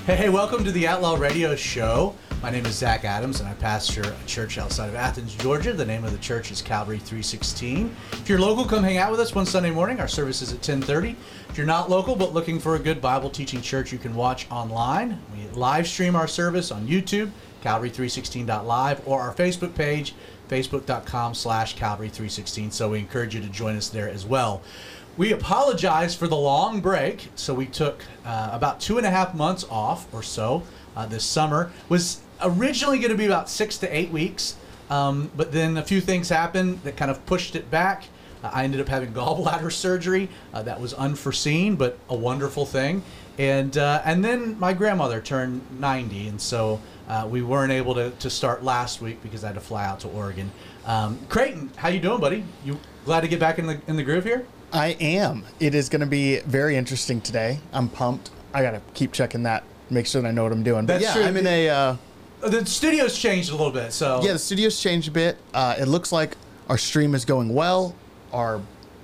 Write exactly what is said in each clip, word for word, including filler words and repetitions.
Hey, hey, welcome to the Outlaw Radio Show. My name is Zach Adams, and I pastor a church outside of Athens, Georgia. The name of the church is Calvary three sixteen. If you're local, come hang out with us one Sunday morning. Our service is at ten thirty. If you're not local but looking for a good Bible teaching church you can watch online, we live stream our service on YouTube, Calvary three sixteen dot live, or our Facebook page, facebook.com slash Calvary three sixteen. So we encourage you to join us there as well. We apologize for the long break. So we took uh, about two and a half months off or so uh, this summer. Was originally going to be about six to eight weeks, um, but then a few things happened that kind of pushed it back. Uh, I ended up having gallbladder surgery. Uh, that was unforeseen, but a wonderful thing. And uh, and then my grandmother turned ninety, and so uh, we weren't able to, to start last week because I had to fly out to Oregon. Um, Creighton, how you doing, buddy? You glad to get back in the in the groove here? I am. It is going to be very interesting today. I'm pumped. I got to keep checking that, make sure that I know what I'm doing. But That's yeah, true. I'm in a... Uh, The studio's changed a little bit, so... Yeah, the studio's changed a bit. Uh, it looks like our stream is going well. Our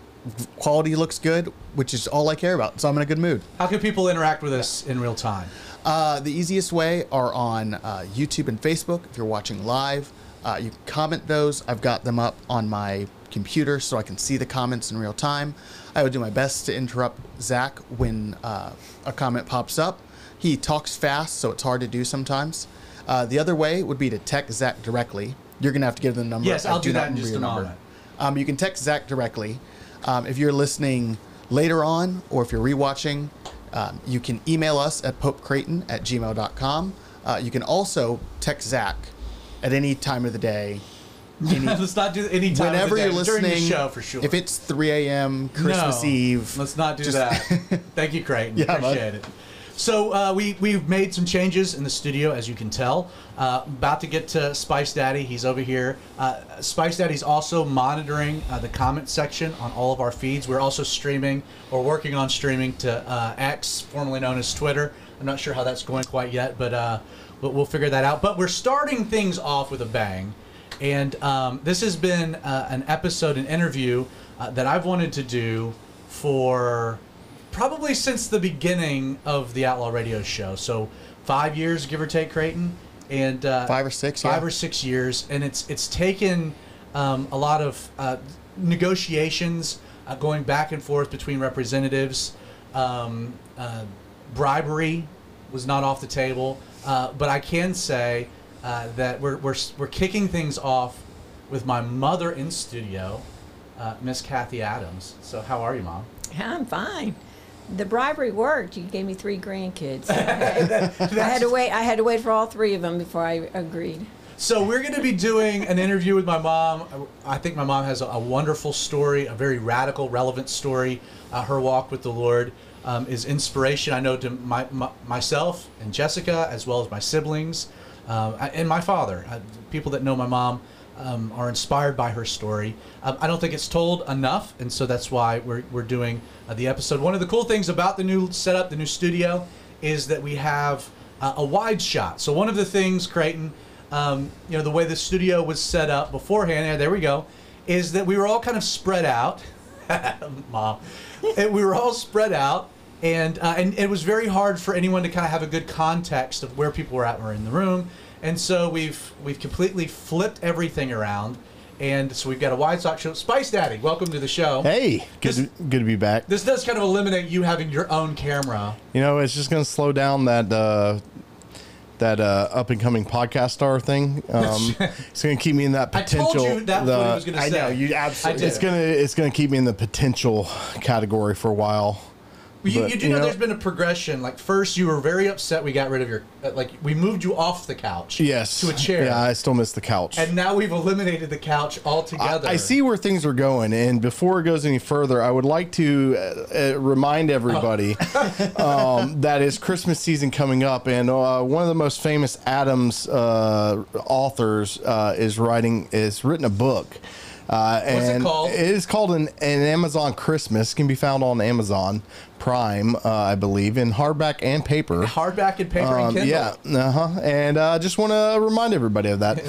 quality looks good, which is all I care about. So I'm in a good mood. How can people interact with us in real time? Uh, the easiest way are on uh, YouTube and Facebook. If you're watching live, uh, you can comment those. I've got them up on my computer so I can see the comments in real time. I would do my best to interrupt Zach when uh, a comment pops up. He talks fast, so it's hard to do sometimes. Uh, the other way would be to text Zach directly. You're going to have to give the number. Yes, I'll I do not that in remember just your a number. moment. Um, you can text Zach directly. Um, if you're listening later on, or if you're rewatching, um, you can email us at popecreighton at gmail dot com. Uh, you can also text Zach at any time of the day. Any, Let's not do any time whenever of the day, you're listening, during the show for sure. If it's three a.m. Christmas no, Eve, let's not do just- that. Thank you, Creighton. Yeah, Appreciate it. So uh, we, we've made some changes in the studio, as you can tell. Uh, about to get to Spice Daddy. He's over here. Uh, Spice Daddy's also monitoring uh, the comment section on all of our feeds. We're also streaming, or working on streaming, to uh, X, formerly known as Twitter. I'm not sure how that's going quite yet, but uh, we'll, we'll figure that out. But we're starting things off with a bang. And um, this has been uh, an episode, an interview uh, that I've wanted to do for probably since the beginning of the Outlaw Radio Show. So five years, give or take, Creighton, and uh, Five or six, five yeah. or six years, and it's it's taken um, a lot of uh, negotiations, uh, going back and forth between representatives. Um, uh, bribery was not off the table, uh, but I can say. Uh, that we're, we're we're kicking things off with my mother in studio, uh, Miss Kathy Adams. So how are you, Mom? I'm fine. The bribery worked. You gave me three grandkids. I had, I had to wait. I had to wait for all three of them before I agreed. So we're going to be doing an interview with my mom. I think my mom has a, a wonderful story, a very radical, relevant story. Uh, her walk with the Lord um, is inspiration, I know, to my, my, myself and Jessica, as well as my siblings. Uh, and my father. Uh, people that know my mom um, are inspired by her story. Um, I don't think it's told enough, and so that's why we're, we're doing uh, the episode. One of the cool things about the new setup, the new studio, is that we have uh, a wide shot. So one of the things, Creighton, um, you know, the way the studio was set up beforehand, yeah, there we go, is that we were all kind of spread out. Mom. And we were all spread out. And uh, and it was very hard for anyone to kind of have a good context of where people were at when we were in the room. And so we've we've completely flipped everything around. And so we've got a wide shot show. Spice Daddy, welcome to the show. Hey, good, This- to, good to be back. This does kind of eliminate you having your own camera. You know, it's just going to slow down that uh, that uh, up and coming podcast star thing. Um, it's going to keep me in that I potential. told you that was the, what he was going to I say. know, you absolutely I It's did. gonna it's gonna keep me in the potential category for a while. You, But, you do you know, know- there's been a progression. Like first, you were very upset we got rid of your, uh, like we moved you off the couch. Yes, To a chair. Yeah, I still miss the couch. And now we've eliminated the couch altogether. I, I see where things are going, and before it goes any further, I would like to uh, uh, remind everybody um, that it's Christmas season coming up, and uh, one of the most famous Adams uh, authors uh, is writing is written a book. Uh, What's it and called? It is called an, an Amazon Christmas. It can be found on Amazon Prime, uh, I believe, in hardback and paper. Hardback and paper and Um, Kindle. yeah, uh-huh. And I uh, just want to remind everybody of that.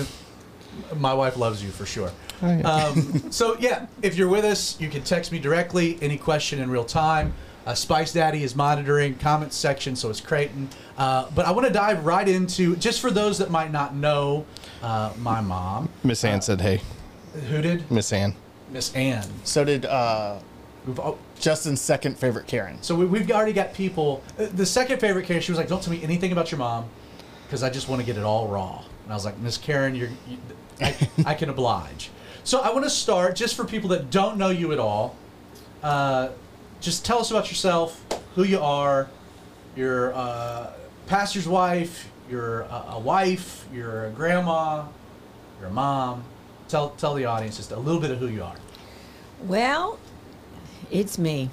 My wife loves you for sure. Oh, yeah. Um, so yeah, if you're with us, you can text me directly. Any question in real time. Uh, Spice Daddy is monitoring comments section, so is Creighton. Uh, but I want to dive right into, just for those that might not know uh, my mom. Miss Ann uh, said, hey. Who did? Miss Ann. Miss Ann. So did uh, We've, oh, Justin's second favorite Karen. So we, we've already got people. uh, The second favorite Karen, she was like, don't tell me anything about your mom, because I just want to get it all raw. And I was like, Miss Karen, you're, you, I, I can oblige. So I want to start, just for people that don't know you at all, uh, just tell us about yourself, who you are, you're a pastor's wife, you're a, a wife, you're a grandma, you're a mom. Tell, tell the audience just a little bit of who you are. Well, it's me.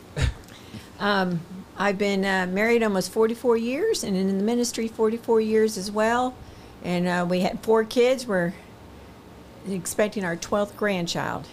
um, I've been uh, married almost forty-four years, and in the ministry forty-four years as well. And uh, we had four kids. We're expecting our twelfth grandchild.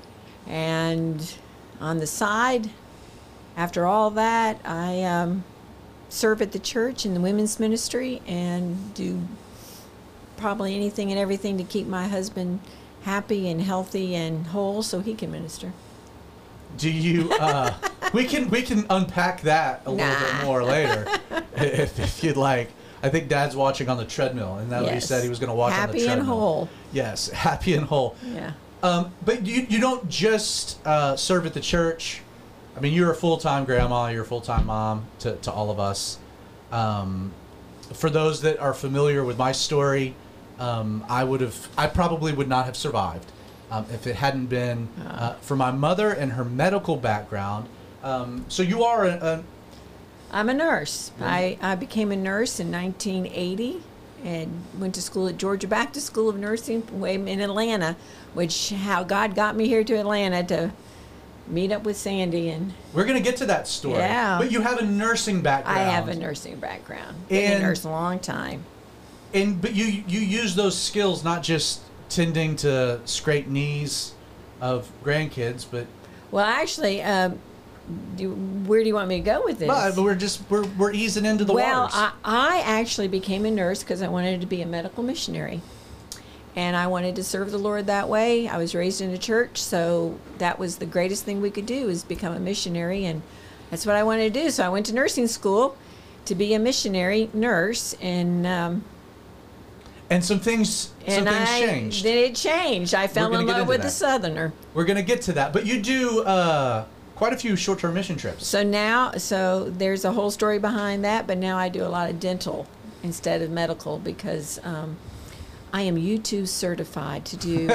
And on the side, after all that, I um, serve at the church in the women's ministry and do probably anything and everything to keep my husband happy and healthy and whole so he can minister. Do you, uh, we can we can unpack that a little Nah. bit more later if, if you'd like. I think Dad's watching on the treadmill, and that what he Yes. said he was going to watch on the Happy treadmill. and whole. Yes, happy and whole. Yeah. Um, but you you don't just uh, serve at the church. I mean, you're a full-time grandma, you're a full-time mom to, to all of us. Um, for those that are familiar with my story, um, I would have, I probably would not have survived um, if it hadn't been uh, for my mother and her medical background. Um, so you are a, a I'm a nurse. I, I became a nurse in nineteen eighty and went to school at Georgia Baptist School of Nursing way in Atlanta, which how God got me here to Atlanta to meet up with Sandy. And we're going to get to that story. Yeah. But you have a nursing background. I have a nursing background. Been And- a nurse a long time. And but you you use those skills not just tending to scrape knees of grandkids, but Well, actually, um, do, where do you want me to go with this? but we're just we're we're easing into the well, waters. I, I actually became a nurse because I wanted to be a medical missionary. And I wanted to serve the Lord that way. I was raised in a church, so that was the greatest thing we could do is become a missionary. And that's what I wanted to do. So I went to nursing school to be a missionary nurse. And um, and some things some and things I, changed. then it changed. I fell gonna in get love into with that. the Southerner. We're gonna get to that, but you do uh, quite a few short-term mission trips. So now, so there's a whole story behind that, but now I do a lot of dental instead of medical because um, I am U two certified to do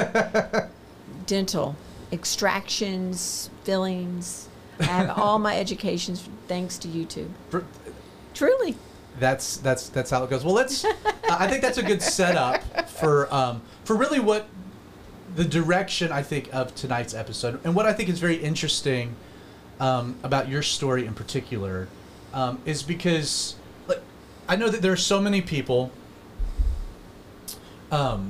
dental extractions, fillings. I have all my educations thanks to YouTube. For- Truly. That's that's that's how it goes. Well, let's. uh, I think that's a good setup for um, for really what the direction I think of tonight's episode, and what I think is very interesting um, about your story in particular um, is because like I know that there are so many people. Um,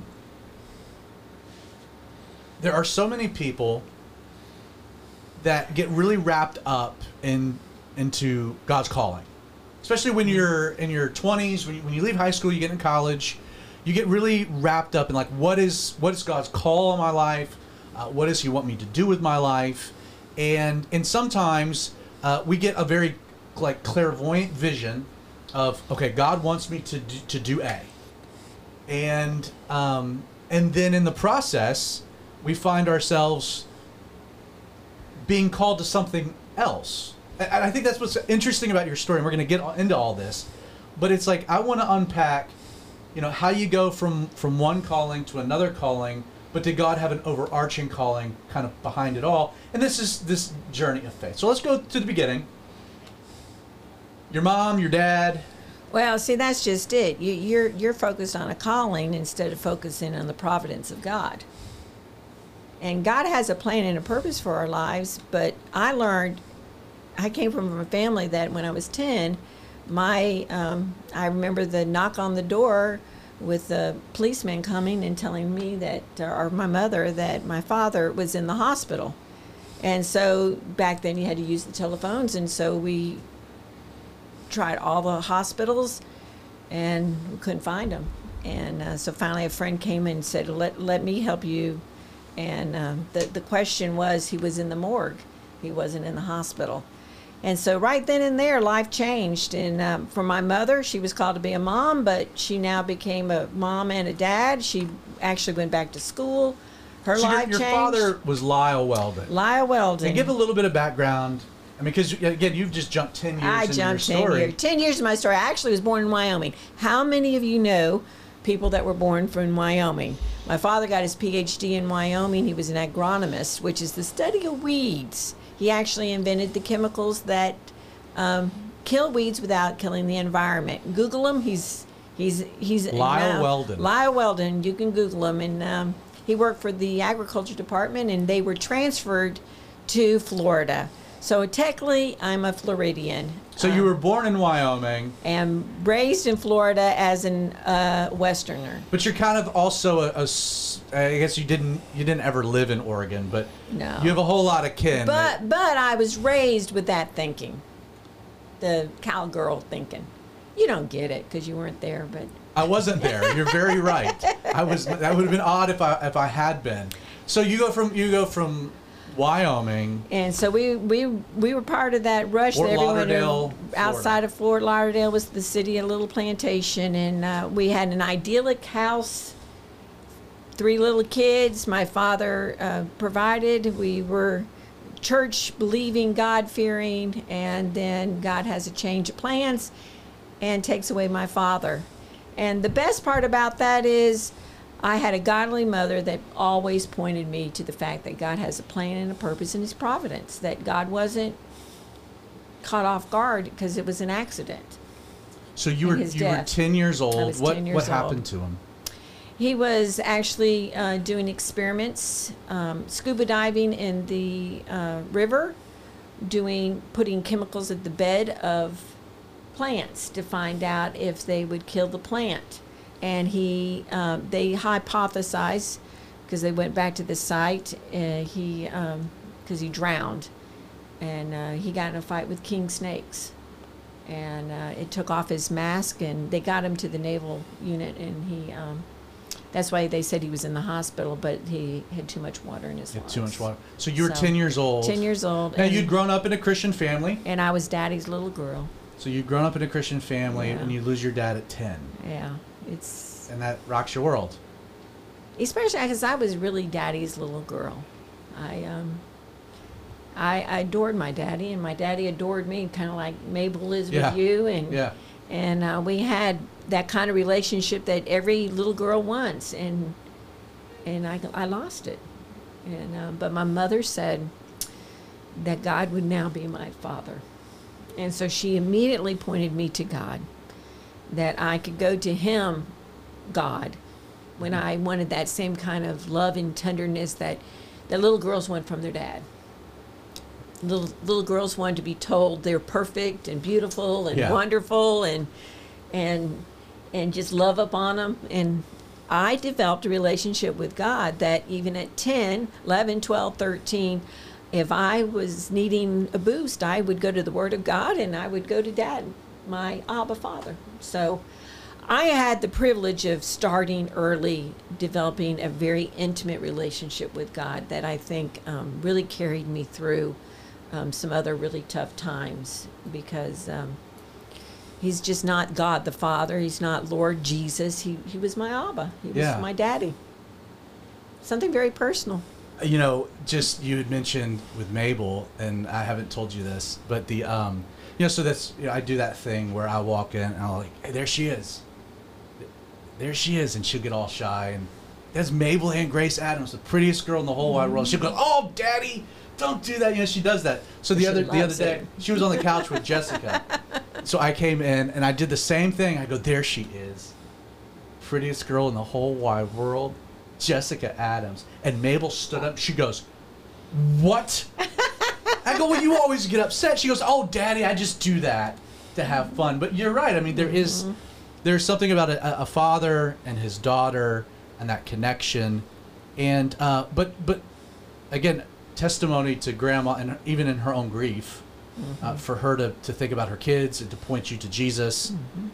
there are so many people that get really wrapped up in into God's calling. Especially when you're in your twenties, when you, when you leave high school, you get in college, you get really wrapped up in like, what is what is God's call on my life? Uh, what does He want me to do with my life? And and sometimes uh, we get a very like clairvoyant vision of, okay, God wants me to do, to do A, and um, and then in the process, we find ourselves being called to something else. And I think that's what's interesting about your story, and we're going to get into all this. But it's like, I want to unpack, you know, how you go from, from one calling to another calling, but did God have an overarching calling kind of behind it all? And this is this journey of faith. So let's go to the beginning. Your mom, your dad. Well, see, that's just it. You, you're you're focused on a calling instead of focusing on the providence of God. And God has a plan and a purpose for our lives, but I learned, I came from a family that when I was ten, my um, I remember the knock on the door with the policeman coming and telling me that, or my mother, that my father was in the hospital. And so back then you had to use the telephones, and so we tried all the hospitals and we couldn't find him. And uh, so finally a friend came and said, let, let me help you. And um, the, the question was, he was in the morgue. He wasn't in the hospital. And so right then and there, life changed. And um, for my mother, she was called to be a mom, but she now became a mom and a dad. She actually went back to school. Her So your, life your changed. father was Lyle Weldon. Lyle Weldon. And give a little bit of background. I mean, because again, you've just jumped ten years I into jumped your ten story. years. Ten years of my story. I actually was born in Wyoming. How many of you know people that were born from Wyoming? My father got his P H D in Wyoming. He was an agronomist, which is the study of weeds. He actually invented the chemicals that um, kill weeds without killing the environment. Google him. He's he's he's Lyle Weldon. Lyle Weldon. You can Google him, and um, he worked for the agriculture department, and they were transferred to Florida. So technically, I'm a Floridian. So you were born in Wyoming, And raised in Florida as an uh, Westerner. but you're kind of also a, a s- I guess you didn't you didn't ever live in Oregon, but No. you have a whole lot of kin. that- But but I was raised with that thinking, the cowgirl thinking. You don't get it because you weren't there, but I wasn't there. You're very right. I was. That would have been odd if I if I had been. So you go from you go from Wyoming. and so we we we were part of that rush. Fort that everyone knew. Lauderdale, Outside Florida. of Fort Lauderdale was the city, a little plantation, and uh, we had an idyllic house. Three little kids. My father uh, provided. We were church believing, God fearing, and then God has a change of plans and takes away my father. And the best part about that is I had a godly mother that always pointed me to the fact that God has a plan and a purpose in his providence, that God wasn't caught off guard because it was an accident. So you were And his you were death. ten years old. I was what ten years what old. happened to him? He was actually uh, doing experiments, um, scuba diving in the uh, river, doing putting chemicals at the bed of plants to find out if they would kill the plant. And he, um, they hypothesized because they went back to the site. Uh, he, because he drowned, and uh, he got in a fight with king snakes. And uh, it took off his mask, and they got him to the naval unit, and he. Um, That's why they said he was in the hospital, but he had too much water in his You had lungs. too much water. So you were So, ten years old. ten years old. Now and, you'd grown up in a Christian family. and I was daddy's little girl. So you'd grown up in a Christian family, Yeah. and you lose your dad at ten, Yeah, it's and that rocks your world. especially because I was really daddy's little girl. I um, I, I adored my daddy, and my daddy adored me, kind of like Mabel is Yeah. with you, and Yeah. and uh, we had that kind of relationship that every little girl wants, and and I, I lost it. And uh, but my mother said that God would now be my father, and so she immediately pointed me to God, that I could go to Him, God, when I wanted that same kind of love and tenderness that that little girls want from their dad. Little little girls want to be told they're perfect and beautiful and Yeah. wonderful and and and just love upon them. And I developed a relationship with God that even at ten, eleven, twelve, thirteen, if I was needing a boost, I would go to the Word of God and I would go to Dad, my Abba Father. So I had the privilege of starting early, developing a very intimate relationship with God that I think um, really carried me through um, some other really tough times, because um, He's just not God the Father. He's not Lord Jesus. He, he was my Abba. He was Yeah. my daddy. Something very personal. You know, just you had mentioned with Mabel, and I haven't told you this, but the um, you know, so that's you know, I do that thing where I walk in and I'm like, hey, there she is, there she is, and she'll get all shy, and that's Mabel Ann Grace Adams, the prettiest girl in the whole wide world. She'll go, oh, Daddy, don't do that. You know, she does that. So the She other the other loves day, it. she was on the couch with Jessica. So I came in and I did the same thing. I go, there she is, prettiest girl in the whole wide world, Jessica Adams. And Mabel stood up. She goes, what? I go, well, you always get upset. She goes, oh, Daddy, I just do that to have fun. But you're right. I mean, there is, there's something about a, a father and his daughter and that connection. And, uh, but, but again, testimony to grandma, and even in her own grief, uh, for her to, to think about her kids and to point you to Jesus,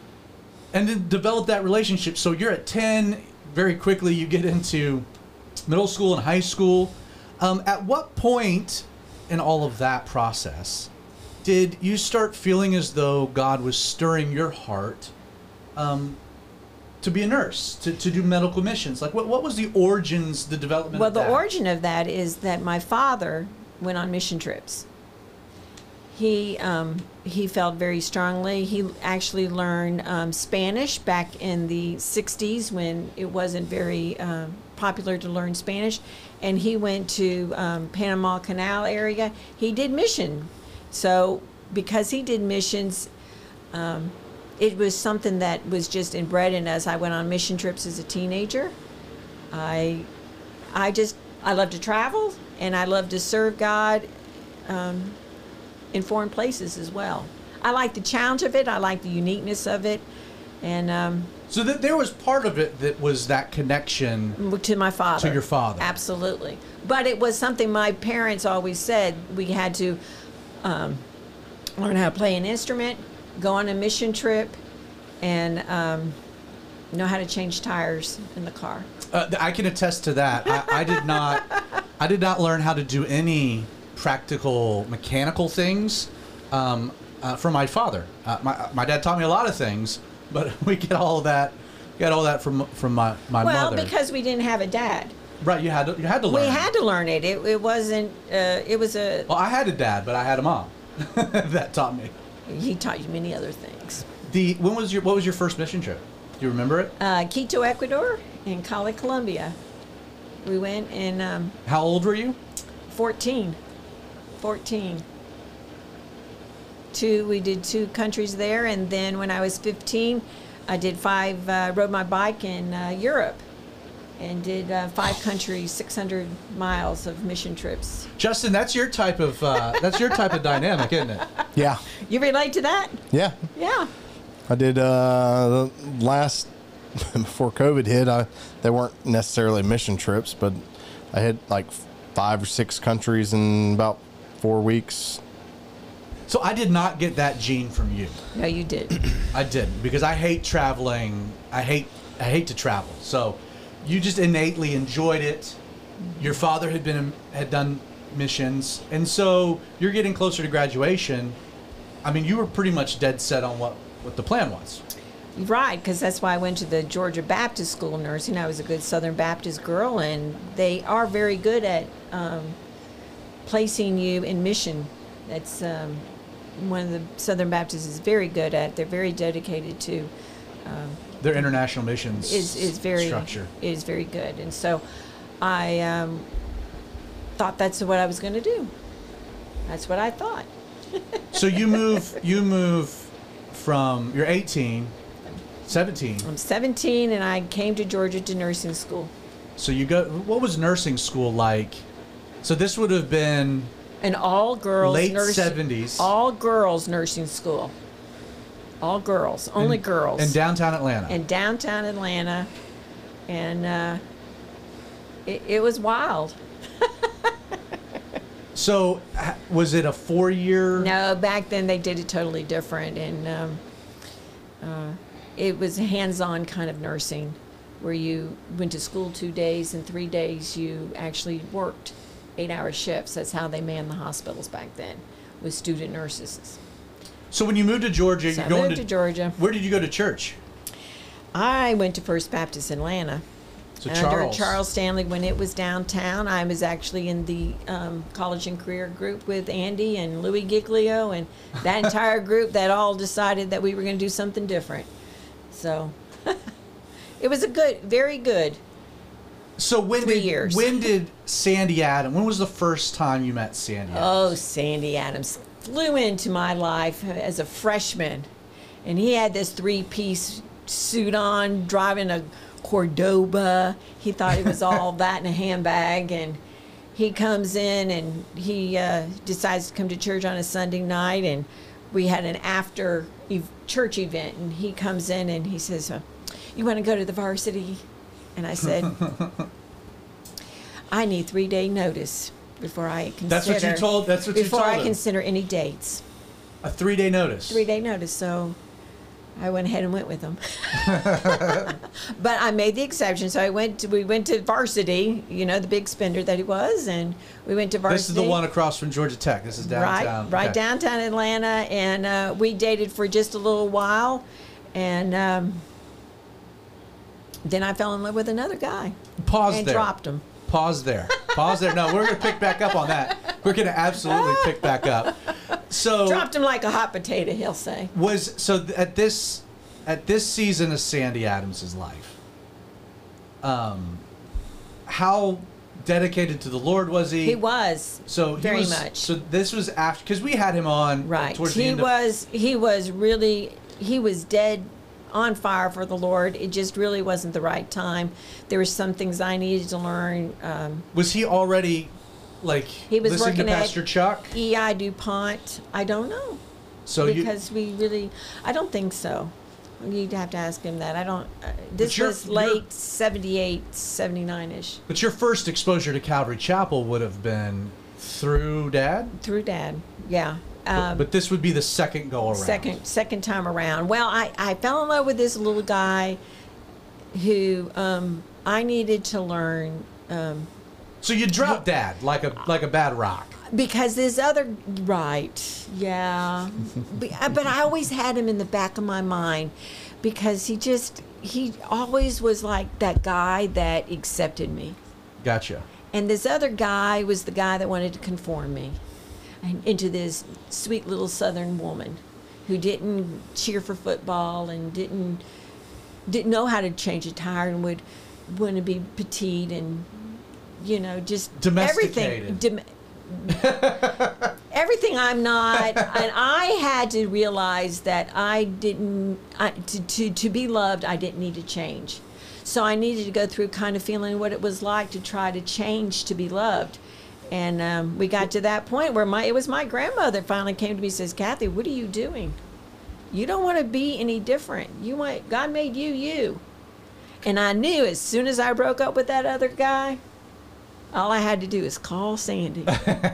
and then develop that relationship. So you're at ten, very quickly you get into middle school and high school. Um, at what point in all of that process did you start feeling as though God was stirring your heart um, to be a nurse, to, to do medical missions? Like, what, what was the origins, the development Well, of the that? origin of that is that my father went on mission trips. He um, he felt very strongly. He actually learned um, Spanish back in the sixties when it wasn't very um, popular to learn Spanish, and he went to um, Panama Canal area. He did mission, so because he did missions, um, it was something that was just inbred in us. I went on mission trips as a teenager. I I just I love to travel and I love to serve God. Um, in foreign places as well. I like the challenge of it. I like the uniqueness of it. And um, So th- there was part of it that was that connection. to my father. To your father. Absolutely. But it was something my parents always said. We had to um, learn how to play an instrument, go on a mission trip, and um, know how to change tires in the car. Uh, I can attest to that. I, I did not. I did not learn how to do any practical mechanical things um, uh, from my father. Uh, my my dad taught me a lot of things, but we get all of that. Get all that from from my my well, mother. because we didn't have a dad. Right, you had to you had to learn. We had to learn it. It, it wasn't. Uh, it was a. Well, I had a dad, but I had a mom that taught me. He taught you many other things. The when was your what was your first mission trip? Do you remember it? Uh, Quito, Ecuador, and Cali, Colombia. We went in um, How old were you? fourteen. fourteen. Two, we did two countries there, and then when I was fifteen, I did five, uh, rode my bike in uh, Europe, and did uh, five countries, six hundred miles of mission trips. Justin, that's your type of uh, that's your type of dynamic, isn't it? Yeah. You relate to that? Yeah. Yeah. I did uh, the last before COVID hit. I they weren't necessarily mission trips, but I hit like five or six countries in about four weeks. So I did not get that gene from you. No, you did. I didn't because I hate traveling. I hate I hate to travel. So you just innately enjoyed it. Your father had been had done missions, and so you're getting closer to graduation. I mean, you were pretty much dead set on what what the plan was. Right, because that's why I went to the Georgia Baptist School of Nursing. I was a good Southern Baptist girl, and they are very good at um, placing you in mission. That's um, one of the Southern Baptists is very good at. They're very dedicated to. Um, Their international missions is is very structure. is very good, and so I um, thought that's what I was going to do. That's what I thought. So you move you move from you're eighteen, seventeen. I'm seventeen, and I came to Georgia to nursing school. So you go. What was nursing school like? So this would have been An all girls late nursing seventies. all girls nursing school. All girls, only in, girls. in downtown Atlanta. in downtown Atlanta, and uh, it, it was wild. So ha- was it a four year? No, back then they did it totally different, and um, uh, it was hands-on kind of nursing, where you went to school two days and three days you actually worked eight-hour shifts. That's how they manned the hospitals back then, with student nurses. So when you moved to Georgia, So you're I going moved to Georgia. Where did you go to church? I went to First Baptist Atlanta. So Under Charles. Charles Stanley, when it was downtown, I was actually in the um, college and career group with Andy and Louis Giglio and that entire group that all decided that we were going to do something different. So it was a good, very good. So when Three did years. when did Sandy Adams? When was the first time you met Sandy? Adams? Oh, Sandy Adams flew into my life as a freshman, and he had this three-piece suit on, driving a Cordoba. He thought it was all that in a handbag, and he comes in and he uh, decides to come to church on a Sunday night, and we had an after ev- church event, and he comes in and he says, uh, "You want to go to the varsity?" And I said, "I need three-day notice before I consider." That's what you told. That's what you before told I him. consider any dates. A three day notice. Three day notice. So I went ahead and went with him. But I made the exception. So I went to, we went to varsity, you know, the big spender that he was, and we went to varsity. This is the one across from Georgia Tech. This is downtown. Right, right Okay. downtown Atlanta. And uh, we dated for just a little while. And um, then I fell in love with another guy. Pause and there. dropped him. Pause there. Pause there. No, we're going to pick back up on that. We're going to absolutely pick back up. So Dropped him like a hot potato, he'll say. was so th- at this at this season of Sandy Adams' life, um, how dedicated to the Lord was he? He was. So he very was, much. So this was after, because we had him on Right. towards the He end of, was he was really he was dead on fire for the Lord. It just really wasn't the right time. There were some things I needed to learn. Um, was he already like he was listening to working Pastor at Chuck? E I DuPont. I don't know. So you because we really, I don't think so. You'd have to ask him that. I don't, uh, this you're- was you're- late seventy-eight, seventy-nine-ish. but your first exposure to Calvary Chapel would have been through Dad? Through Dad, yeah. Um, But this would be the second go around. Second, second time around. Well, I, I fell in love with this little guy who um, I needed to learn um, So you dropped Dad like a like a bad rock. because this other right, yeah. But uh, but I always had him in the back of my mind because he just he always was like that guy that accepted me, Gotcha. and this other guy was the guy that wanted to conform me and- into this sweet little Southern woman who didn't cheer for football and didn't didn't know how to change a tire and would want to be petite and you know just everything. Domesticated. Dom- everything I'm not, and I had to realize that I didn't I, to, to to be loved. I didn't need to change, so I needed to go through kind of feeling what it was like to try to change to be loved. And um, we got to that point where my it was my grandmother finally came to me and says, "Kathy, what are you doing? You don't want to be any different. You want God made you you." And I knew as soon as I broke up with that other guy, all I had to do is call Sandy.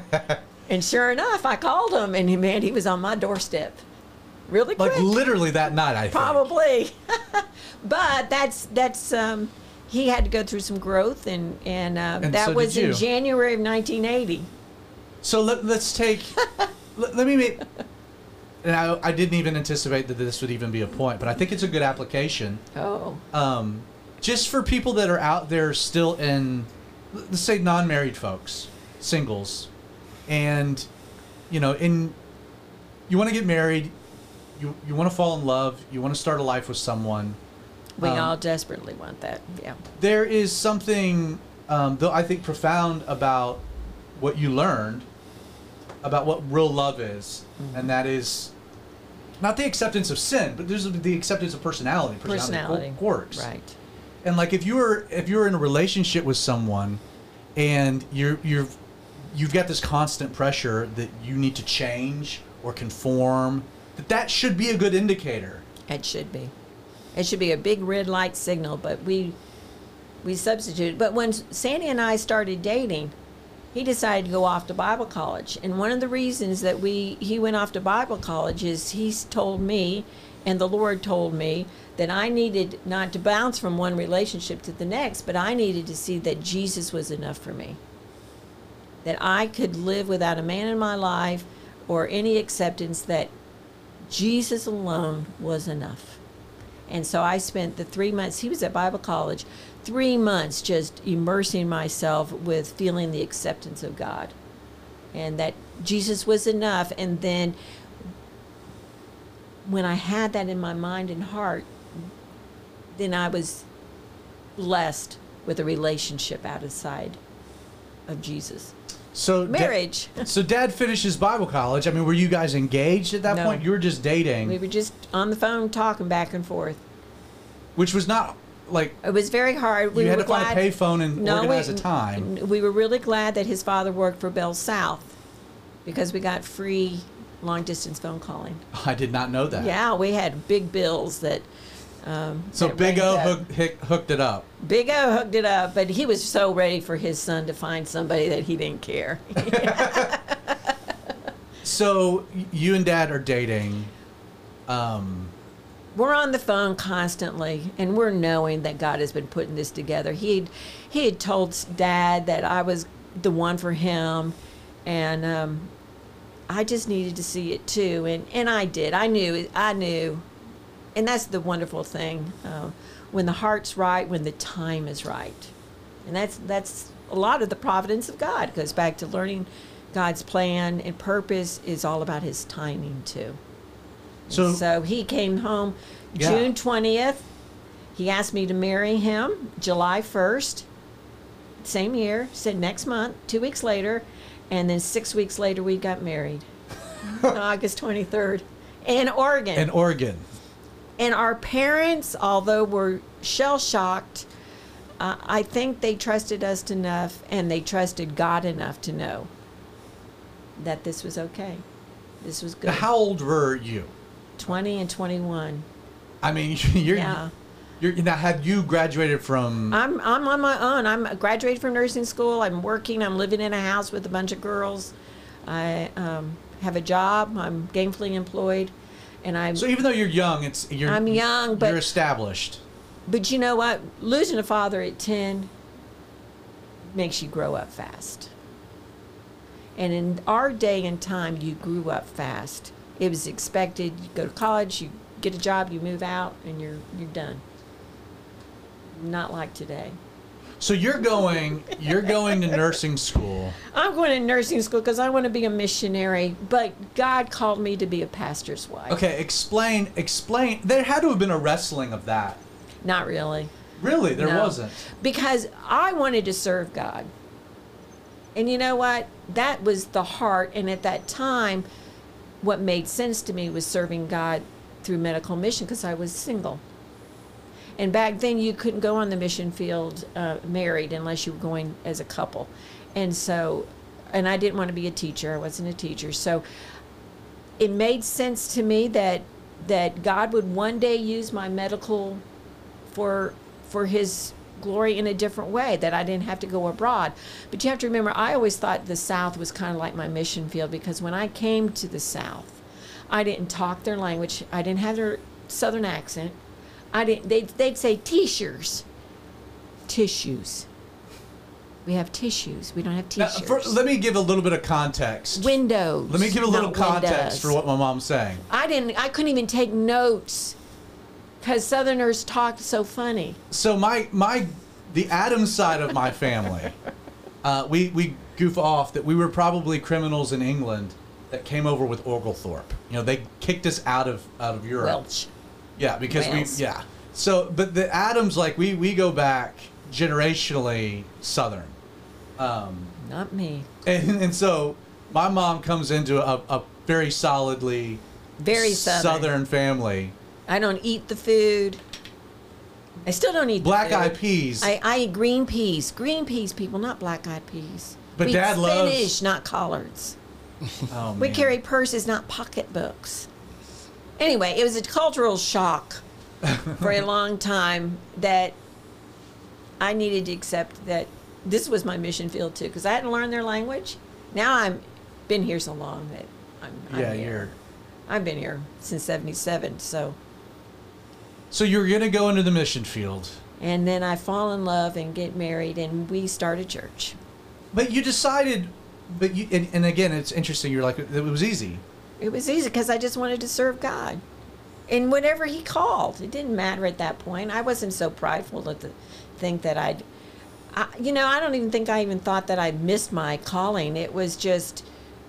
And sure enough, I called him, and he, man, he was on my doorstep, really quick. Like literally that night, I think. Probably. But that's that's um, he had to go through some growth, and and, uh, And that so did was in you. January of nineteen eighty. So let, let's take. let, let me make. And I, I didn't even anticipate that this would even be a point, but I think it's a good application. Oh, Um, just for people that are out there still in, let's say, non-married folks, singles, and you know, in you want to get married, you you want to fall in love, you want to start a life with someone. we Um, all desperately want that. Yeah. There is something, um, though I think profound about what you learned about what real love is, and that is not the acceptance of sin, but there's the acceptance of personality, Personality. quirks. Right. And like if you're if you're in a relationship with someone, and you're you're you've got this constant pressure that you need to change or conform, that that should be a good indicator. It should be. It should be a big red light signal, but we we substituted. But when Sandy and I started dating, he decided to go off to Bible college. And one of the reasons that we he went off to Bible college is he's told me, and the Lord told me, that I needed not to bounce from one relationship to the next, but I needed to see that Jesus was enough for me. That I could live without a man in my life or any acceptance, that Jesus alone was enough. And so I spent the three months, he was at Bible college, three months just immersing myself with feeling the acceptance of God. And that Jesus was enough. And then when I had that in my mind and heart, then I was blessed with a relationship outside of Jesus. So da- Marriage. so dad finishes Bible college. I mean, were you guys engaged at that No. point? You were just dating, We were just on the phone talking back and forth. which was not like It was very hard. We you had were to find glad, a payphone and No, organize we, a time. We were really glad that his father worked for Bell South because we got free long distance phone calling. I did not know that. Yeah, we had big bills that. Um, So that Big O racked up. hooked, hick- hooked it up. Big O hooked it up, but he was so ready for his son to find somebody that he didn't care. So y- you and Dad are dating. Um, we're on the phone constantly, and we're knowing that God has been putting this together. He he had told Dad that I was the one for him, and um, I just needed to see it too, and and I did. I knew. I knew, and that's the wonderful thing. Uh, when the heart's right, when the time is right, and that's that's a lot of the providence of God. It goes back to learning God's plan and purpose is all about His timing too. So, So he came home Yeah. June twentieth. He asked me to marry him July first, same year, said next month, two weeks later. And then six weeks later, we got married. August twenty-third in Oregon. in Oregon. And our parents, although were shell-shocked, uh, I think they trusted us enough and they trusted God enough to know that this was okay. This was good. How old were you? twenty and twenty-one. I mean, you're, Yeah. you're now. Had you graduated from? I'm I'm on my own. I'm graduated from nursing school. I'm working. I'm living in a house with a bunch of girls. I um, have a job. I'm gainfully employed, and I'm. So even though you're young, it's you're. I'm young, but- you're established. But you know what? Losing a father at ten makes you grow up fast. And in our day and time, you grew up fast. It was expected. You go to college, you get a job, you move out, and you're you're done. Not like today. So you're going. You're going to nursing school. I'm going to nursing school because I want to be a missionary, but God called me to be a pastor's wife. Okay, explain. Explain. There had to have been a wrestling of that. Not really. Really, there No. wasn't. Because I wanted to serve God. And you know what? That was the heart. And at that time, what made sense to me was serving God through medical mission because I was single. And back then, you couldn't go on the mission field uh, married unless you were going as a couple. And so, and I didn't want to be a teacher. I wasn't a teacher. So it made sense to me that that God would one day use my medical for for His glory in a different way, that I didn't have to go abroad. But you have to remember, I always thought the South was kind of like my mission field because when I came to the South, I didn't talk their language. I didn't have their Southern accent. I didn't. They'd, they'd say tissues, tissues. We have tissues. We don't have Now, tissues. for, let me give a little bit of context. Windows. Let me give a little not context windows. for what my mom's saying. I didn't. I couldn't even take notes because Southerners talked so funny. So my my the Adams side of my family, uh, we we goof off that we were probably criminals in England that came over with Oglethorpe. You know, they kicked us out of out of Europe. Welch. Yeah, because Wales. we yeah. So, but the Adams, like we we go back generationally Southern, um, Not me. and and so my mom comes into a, a very solidly Very Southern. family. I don't eat the food. I still don't eat Black the food. eyed peas. I, I eat green peas. Green peas, people, not black eyed peas. But we Dad loves- Spinach, not collards. oh, We man. carry purses, not pocketbooks. Anyway, it was a cultural shock for a long time that I needed to accept that this was my mission field too, because I hadn't learned their language. Now I'm been here so long that I'm, I'm Yeah, here. you're. I've been here since seventy-seven, so. So you're gonna go into the mission field, And then I fall in love and get married, and we start a church. but you decided, but you and, and again, it's interesting. You're like it was easy. It was easy because I just wanted to serve God. And whatever He called, it didn't matter at that point. I wasn't so prideful to th- think that I'd, I, you know, I don't even think I even thought that I missed my calling. It was just,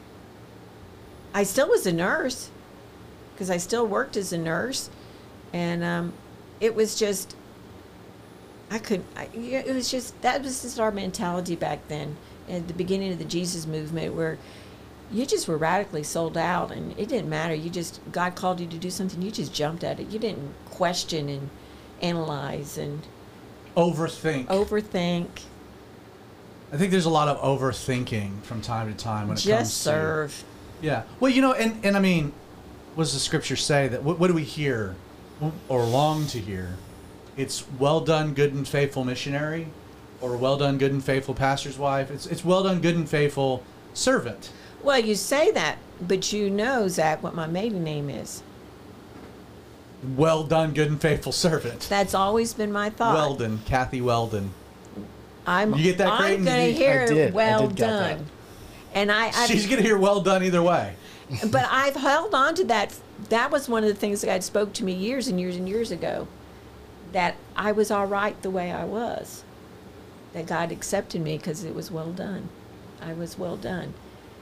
I still was a nurse because I still worked as a nurse. And um, it was just, I couldn't, I, yeah, it was just, that was just our mentality back then at the beginning of the Jesus movement where you just were radically sold out and it didn't matter. You just, God called you to do something, you just jumped at it. You didn't question and analyze and Overthink. overthink. I think there's a lot of overthinking from time to time when it comes Just to serve. Yeah. Well, you know, and, and I mean, what does the scripture say? That what, what do we hear or long to hear? It's well done, good and faithful missionary, or well done, good and faithful pastor's wife. It's it's well done, good and faithful servant. Well, you say that, but you know, Zach, what my maiden name is. Well done, good and faithful servant. That's always been my thought. Weldon, Kathy Weldon. I'm, You get that, I'm Creighton? going to You- hear I did. I well did get that. done. And I, I She's going to hear well done either way. but I've held on to that. That was one of the things that God spoke to me years and years and years ago, that I was all right the way I was, that God accepted me because it was well done. I was well done.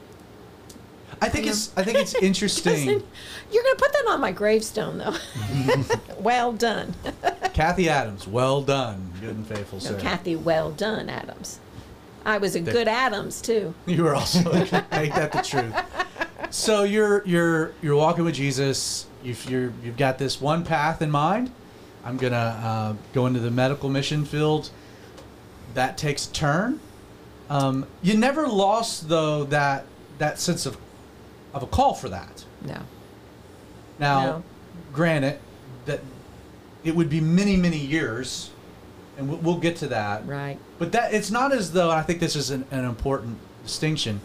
I think it's I think it's interesting. You're going to put that on my gravestone, though. Well done. Kathy Adams, well done, good and faithful No, servant. Kathy, well done, Adams. I was a good Adams, too. You were also make that the truth. So you're you're you're walking with Jesus. You've you're, you've got this one path in mind. I'm gonna uh, go into the medical mission field. That takes a turn. Um, you never lost though that that sense of of a call for that. No. Now, No. granted that it would be many many years, and we'll, we'll get to that. Right. But that it's not as though, and I think this is an, an important distinction.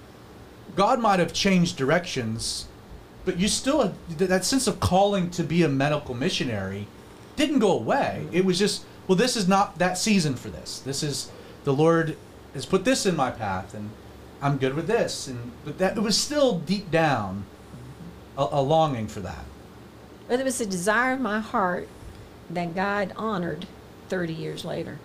God might have changed directions, but you still that sense of calling to be a medical missionary didn't go away. It was just, well, this is not that season for this. This is the Lord has put this in my path, and I'm good with this. And but that it was still deep down a, a longing for that. But it was a desire of my heart that God honored thirty years later.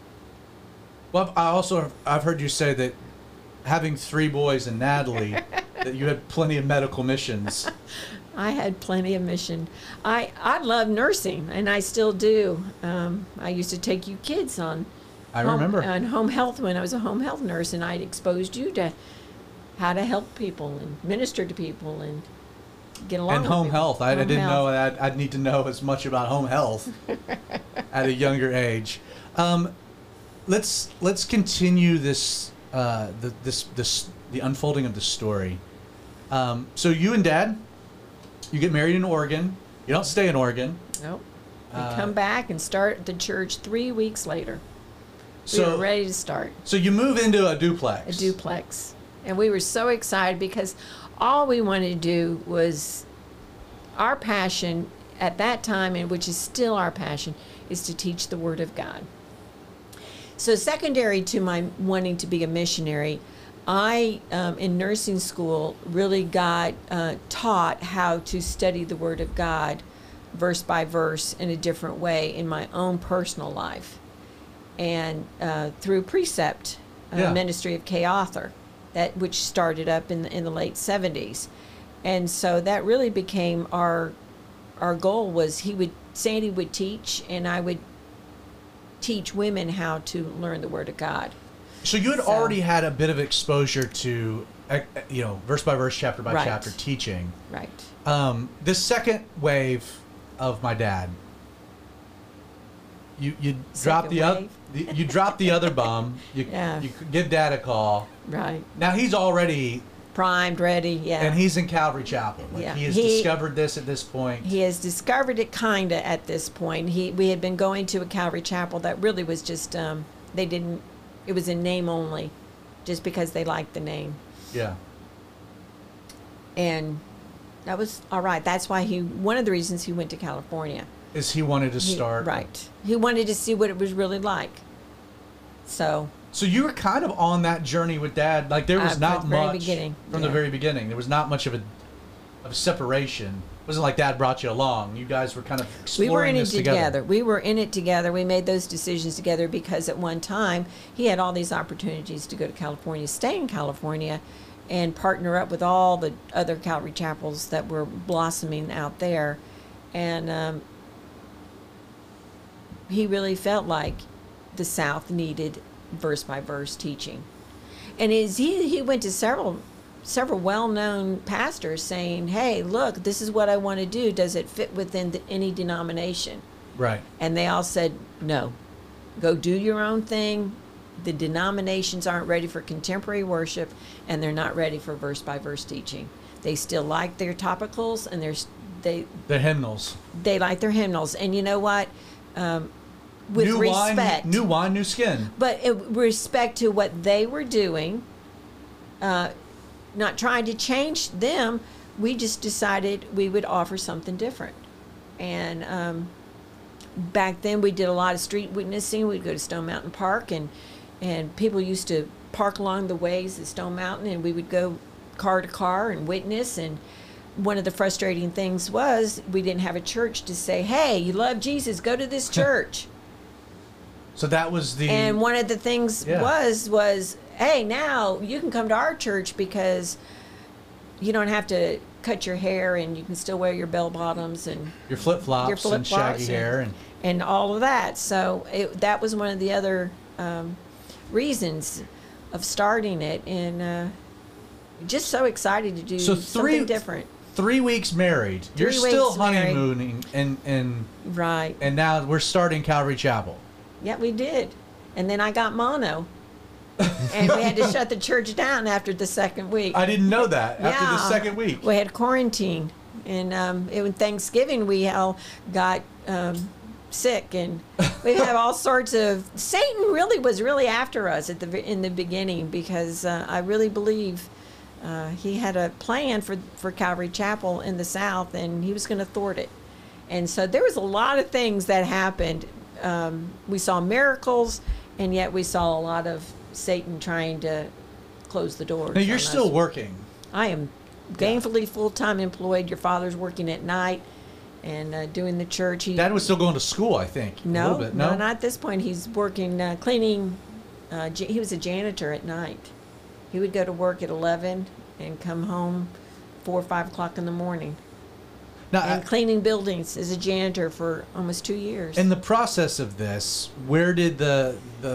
Well, I also have, I've heard you say that having three boys and Natalie, that you had plenty of medical missions. I had plenty of mission. I, I love nursing, and I still do. Um, I used to take you kids on I home, remember. on home health when I was a home health nurse, and I exposed you to how to help people and minister to people and get along And with home people. health. I, I Home didn't health. know that. I'd need to know as much about home health at a younger age. Um, let's let's continue this uh, the this this the unfolding of the story. Um, so you and Dad, you get married in Oregon. You don't stay in Oregon. Nope. We Uh, come back and start the church three weeks later. We So were ready to start. so you move into a duplex. A duplex. And we were so excited because all we wanted to do was our passion at that time, and which is still our passion, is to teach the Word of God. So secondary to my wanting to be a missionary, I, um, in nursing school, really got uh, taught how to study the Word of God verse by verse in a different way in my own personal life. And uh, through Precept, uh, Yeah. Ministry of Kay Arthur, that which started up in the, in the late seventies. And so that really became our our goal was he would Sandy would teach, and I would teach women how to learn the Word of God. So you had So- already had a bit of exposure to, uh, you know, verse by verse, chapter by Right. chapter teaching. Right. Um, this second wave of my dad, you you drop Second the other wave? you drop the other bum. You Yeah. you give Dad a call. Right. Now he's already Primed, ready, yeah. and he's in Calvary Chapel. Like Yeah. he has He- discovered this at this point. He has discovered it kinda at this point. He we had been going to a Calvary Chapel that really was just um, they didn't. It was in name only, just because they liked the name, Yeah. and that was all right. That's why he. One of the reasons he went to California. Is he wanted to He- start right. He wanted to see what it was really like. So So you were kind of on that journey with Dad. Like there was Uh, from not the very much beginning, from the yeah. very beginning. There was not much of a of a separation. It wasn't like Dad brought you along. You guys were kind of we exploring were in it this together. We were in it together. We made those decisions together because at one time he had all these opportunities to go to California, stay in California, and partner up with all the other Calvary chapels that were blossoming out there. And um, he really felt like the South needed verse by verse teaching. And as he, he went to several several well-known pastors saying, hey, look, this is what I want to do. Does it fit within the, any denomination? Right. And they all said, no, go do your own thing. The denominations aren't ready for contemporary worship, and they're not ready for verse by verse teaching. They still like their topicals, and there's they The hymnals. they like their hymnals. And you know what? Um, with new respect, wine, new wine, new skin. but uh, respect to what they were doing, uh, not trying to change them, we just decided we would offer something different. And um, back then we did a lot of street witnessing. We'd go to Stone Mountain Park, and and people used to park along the ways at Stone Mountain, and we would go car to car and witness. And one of the frustrating things was we didn't have a church to say, hey, you love Jesus, go to this church. So that was the. And one of the things Yeah. was, was, hey, now you can come to our church because you don't have to cut your hair, and you can still wear your bell bottoms and your flip flops your and flip-flops shaggy hair and. and all of that. So it, that was one of the other um, reasons of starting it, and uh, just so excited to do So three something different. Three weeks married. You're Three still weeks married. honeymooning, and and Right. and now we're starting Calvary Chapel. Yeah, we did. And then I got mono. And we had to shut the church down after the second week. I didn't know that after the Yeah. second week. We had quarantine. And um, it was Thanksgiving, we all got um, sick. And we have all sorts of... Satan really was really after us at the in the beginning, because uh, I really believe uh, he had a plan for, for Calvary Chapel in the South, and he was going to thwart it. And so there was a lot of things that happened. Um, we saw miracles, and yet we saw a lot of Satan trying to close the doors. Now you're on still us. working. I am gainfully full-time employed. Your father's working at night and uh, doing the church. He, Dad was still going to school, I think. a no, little bit. No, no, not at this point. He's working, uh, cleaning. Uh, j- he was a janitor at night. He would go to work at eleven and come home four or five o'clock in the morning. Now, And I- cleaning buildings as a janitor for almost two years. in the process of this, where did the the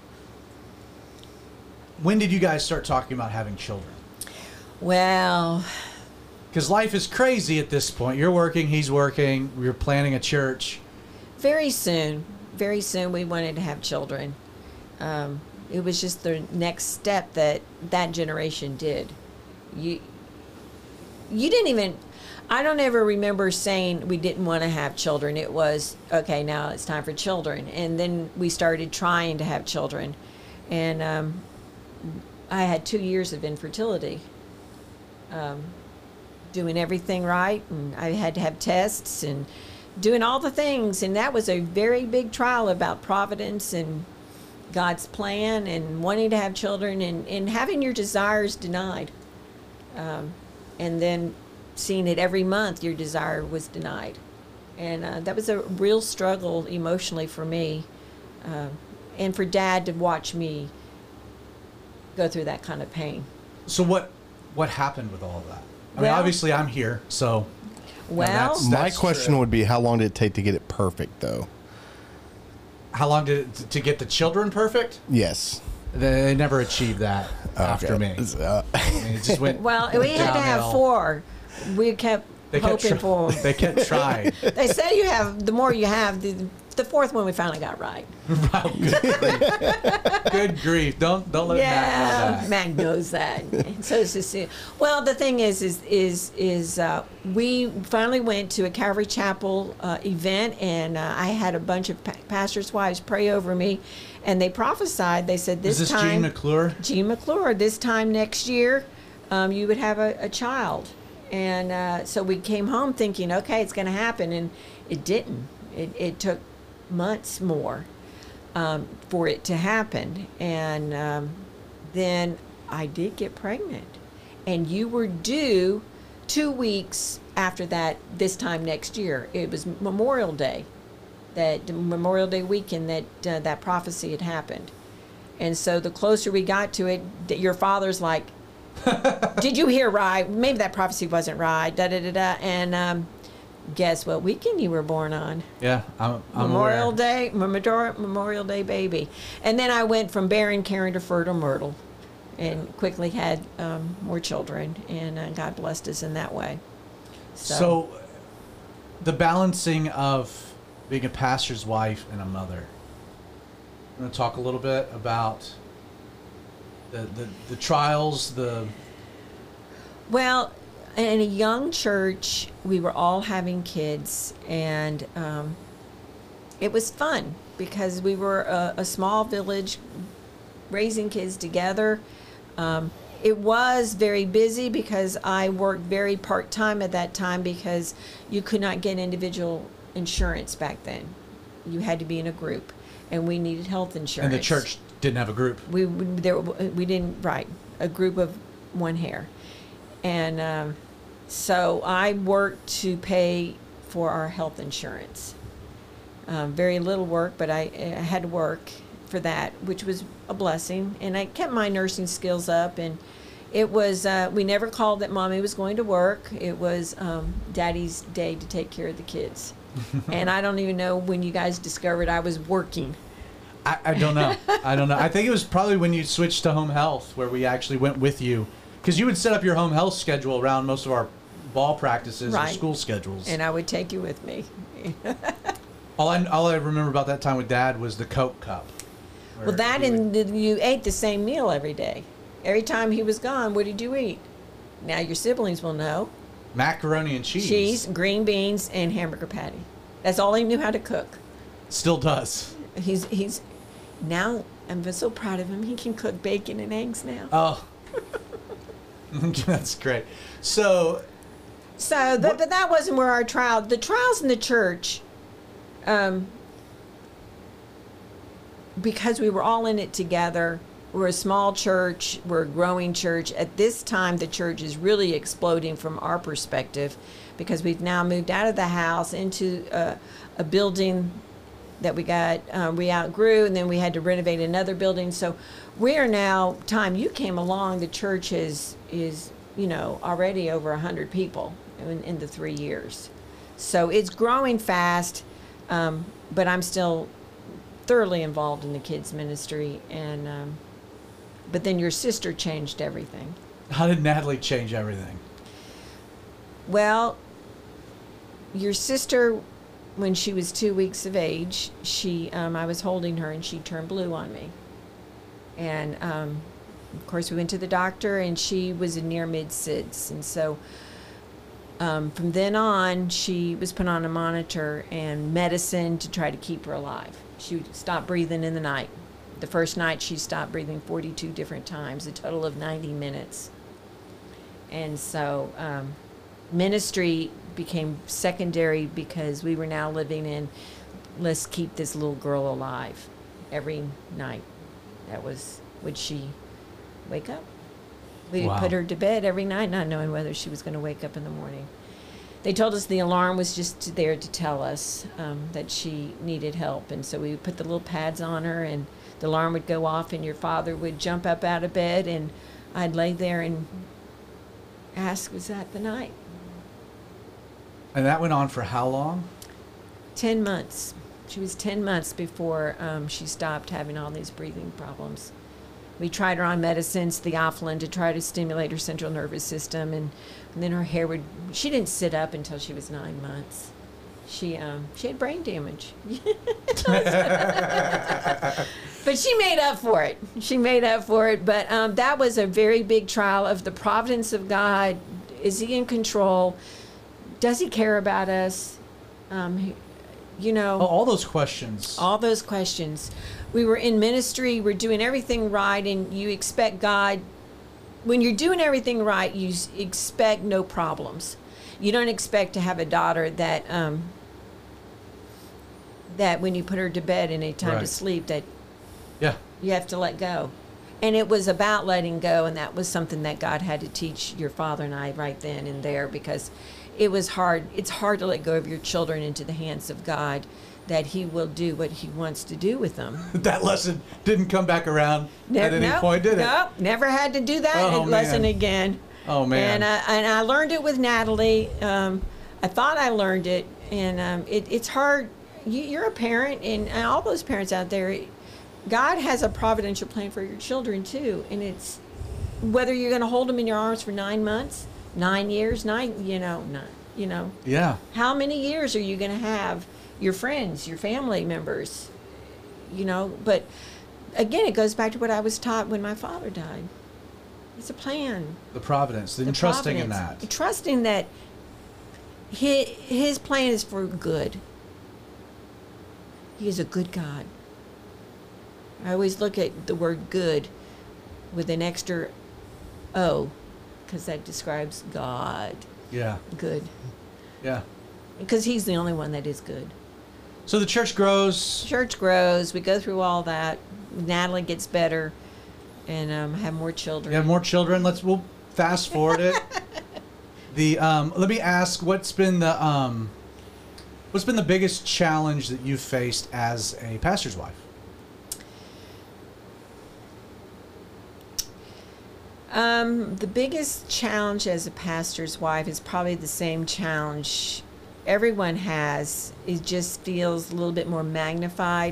when did you guys start talking about having children? well, Because life is crazy at this point. You're working, he's working. You're planning a church. very soon, very soon we wanted to have children. Um, it was just the next step that that generation did. You, you didn't even, I don't ever remember saying we didn't want to have children. It was, okay, now it's time for children. And then we started trying to have children. And um, I had two years of infertility. Um, doing everything right, and I had to have tests and doing all the things, and that was a very big trial about providence and God's plan and wanting to have children, and, and having your desires denied, um, and then seeing it every month your desire was denied, and uh, that was a real struggle emotionally for me, uh, and for Dad to watch me go through that kind of pain. So what what happened with all of that? I mean, Well- obviously I'm here, so Well, that's- My question true. would be, how long did it take to get it perfect, though? how long did it t- to get the children perfect? Yes. They never achieved that after me. Uh, I mean, it just went. well, we had to have downhill. four. We kept They kept, hoping try- for 'em. they kept trying. They say you have, the more you have, the, the fourth one we finally got right. Wow, good grief. Good grief. Don't don't let Matt know Yeah, that. Mac knows that. And so it's just, well, the thing is, is, is, is uh, we finally went to a Calvary Chapel uh, event, and uh, I had a bunch of pa- pastors' wives pray over me, and they prophesied. They said this, Is this time, Gene McClure? Jean McClure, this time next year, um, you would have a, a child. And uh, so we came home thinking, okay, it's going to happen. And it didn't. It, it took months more um, for it to happen. And um, then I did get pregnant. And you were due two weeks after that, this time next year. It was Memorial Day, that Memorial Day weekend that uh, that prophecy had happened. And so the closer we got to it, th- your father's like, did you hear right? Maybe that prophecy wasn't right. Da da da da. And um, guess what weekend you were born on? Yeah, I'm, I'm Memorial aware. Day, Memorial Memorial Day baby. And then I went from barren Karen to fertile Myrtle, and quickly had um, more children. And uh, God blessed us in that way. So, the balancing of being a pastor's wife and a mother. I'm going to talk a little bit about the, the, the trials, the Well, in a young church, we were all having kids, and um, it was fun because we were a, a small village raising kids together. Um, it was very busy because I worked very part-time at that time because you could not get individual insurance back then. You had to be in a group, and we needed health insurance. And the church didn't have a group. We we- there we didn't right a group of one hair, and um, so I worked to pay for our health insurance. Um, very little work, but I, I had to work for that, which was a blessing, and I kept my nursing skills up. And it was uh, we never called that mommy was going to work. It was um, daddy's day to take care of the kids. And I don't even know when you guys discovered I was working. I, I don't know. I don't know. I think it was probably when you switched to home health where we actually went with you, because you would set up your home health schedule around most of our ball practices Right. and school schedules. And I would take you with me. all I all I remember about that time with Dad was the Coke cup. Well, where that we would- and the- you ate the same meal every day. Every time he was gone, what did you eat? Now your siblings will know. macaroni and cheese. Cheese, green beans, and hamburger patty. That's all he knew how to cook. Still does. He's he's now I'm so proud of him. He can cook bacon and eggs now. Oh, that's great. So So, th- What- but that wasn't where our trial. The trials in the church, um, because we were all in it together. We're a small church. We're a growing church. At this time, the church is really exploding from our perspective, because we've now moved out of the house into a, a building that we got uh, we outgrew, and then we had to renovate another building. So we are now. Time you came along, the church is is you know already over a hundred people in, in the three years. So it's growing fast, um, but I'm still thoroughly involved in the kids ministry. And um, but then your sister changed everything. how did Natalie change everything? Well, your sister, when she was two weeks of age, she um, I was holding her and she turned blue on me. And um, of course, we went to the doctor, and she was in near mid S I D S. And so um, from then on, she was put on a monitor and medicine to try to keep her alive. She would stop breathing in the night. The first night, she stopped breathing forty-two different times, a total of ninety minutes. And so um, ministry became secondary because we were now living in, let's keep this little girl alive every night. That was, would she wake up? We Wow. put her to bed every night, not knowing whether she was going to wake up in the morning. They told us the alarm was just there to tell us um, that she needed help. And so we put the little pads on her, and the alarm would go off, and your father would jump up out of bed, and I'd lay there and ask, was that the night? And that went on for how long? ten months. She was ten months before um, she stopped having all these breathing problems. We tried her on medicines, theophylline, to try to stimulate her central nervous system, and, and then her hair would. She didn't sit up until she was nine months. She um, she had brain damage, but she made up for it. She made up for it. But um, that was a very big trial of the providence of God. Is He in control? Does He care about us? Um, he- you know. Oh, all those questions. All those questions. We were in ministry, we're doing everything right, and you expect God, when you're doing everything right, you s- expect no problems. You don't expect to have a daughter that, um, that when you put her to bed and any time to Right. sleep, that Yeah. you have to let go. And it was about letting go, and that was something that God had to teach your father and I right then and there, because it was hard. It's hard to let go of your children into the hands of God, that He will do what He wants to do with them. That lesson didn't come back around Ne- at any nope, point, did it? Nope, never had to do that Oh, lesson man. again. Oh, man. And I, and I learned it with Natalie. Um, I thought I learned it, and um, it, it's hard. You, you're a parent, and, and all those parents out there, God has a providential plan for your children too, and it's whether you're going to hold them in your arms for nine months, nine years, nine, you know, nine, you know, Yeah. how many years are you going to have your friends, your family members, you know? But again, it goes back to what I was taught when my father died. It's a plan. The providence, the, The trusting in providence. that. Trusting that his, his plan is for good. He is a good God. I always look at the word good with an extra O, because that describes God. Yeah. Good. Yeah. Because he's the only one that is good. So the church grows. Church grows. We go through all that. Natalie gets better and um, have more children. You have more children. Let's we'll fast forward it. The um, let me ask, what's been the um, what's been the biggest challenge that you've faced as a pastor's wife? Um, the biggest challenge as a pastor's wife is probably the same challenge everyone has. It just feels a little bit more magnified.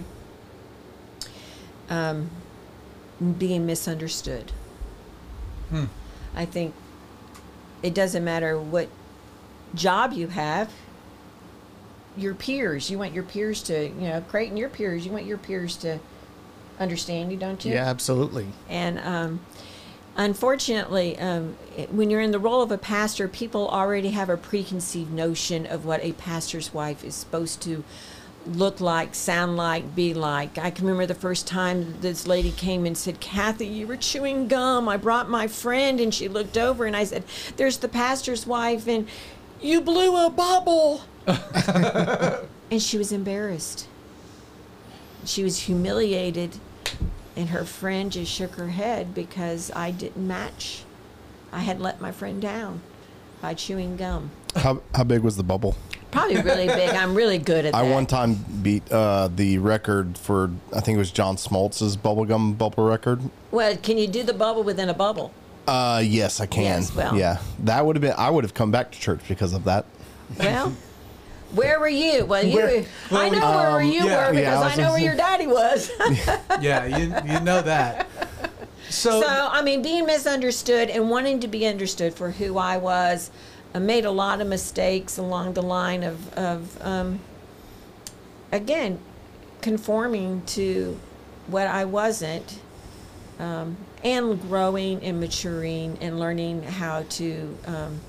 Um, being misunderstood. Hmm. I think it doesn't matter what job you have. Your peers, you want your peers to, you know, Creighton, your peers, you want your peers to understand you, don't you? Yeah, absolutely. And um, unfortunately, um, it- when you're in the role of a pastor, people already have a preconceived notion of what a pastor's wife is supposed to look like, sound like, be like. I can remember the first time this lady came and said, "Kathy, you were chewing gum. I brought my friend," and she looked over and I said, "There's the pastor's wife, and you blew a bubble." And she was embarrassed. She was humiliated, and her friend just shook her head because I didn't match. I had let my friend down by chewing gum. How how big was the bubble? Probably really big. I'm really good at that. I one time beat uh, the record for, I think it was John Smoltz's bubblegum bubble record. Well, can you do the bubble within a bubble? Uh, yes, I can. Yes, well. Yeah, that would have been. I would have come back to church because of that. Well, where were you? Well, you. Where- well, I know we- where um, you yeah, were yeah, because I I, was know gonna where say- your daddy was. Yeah, you you know that. So, So, I mean, being misunderstood and wanting to be understood for who I was, I made a lot of mistakes along the line of, of um, again, conforming to what I wasn't, um, and growing and maturing and learning how to. Um,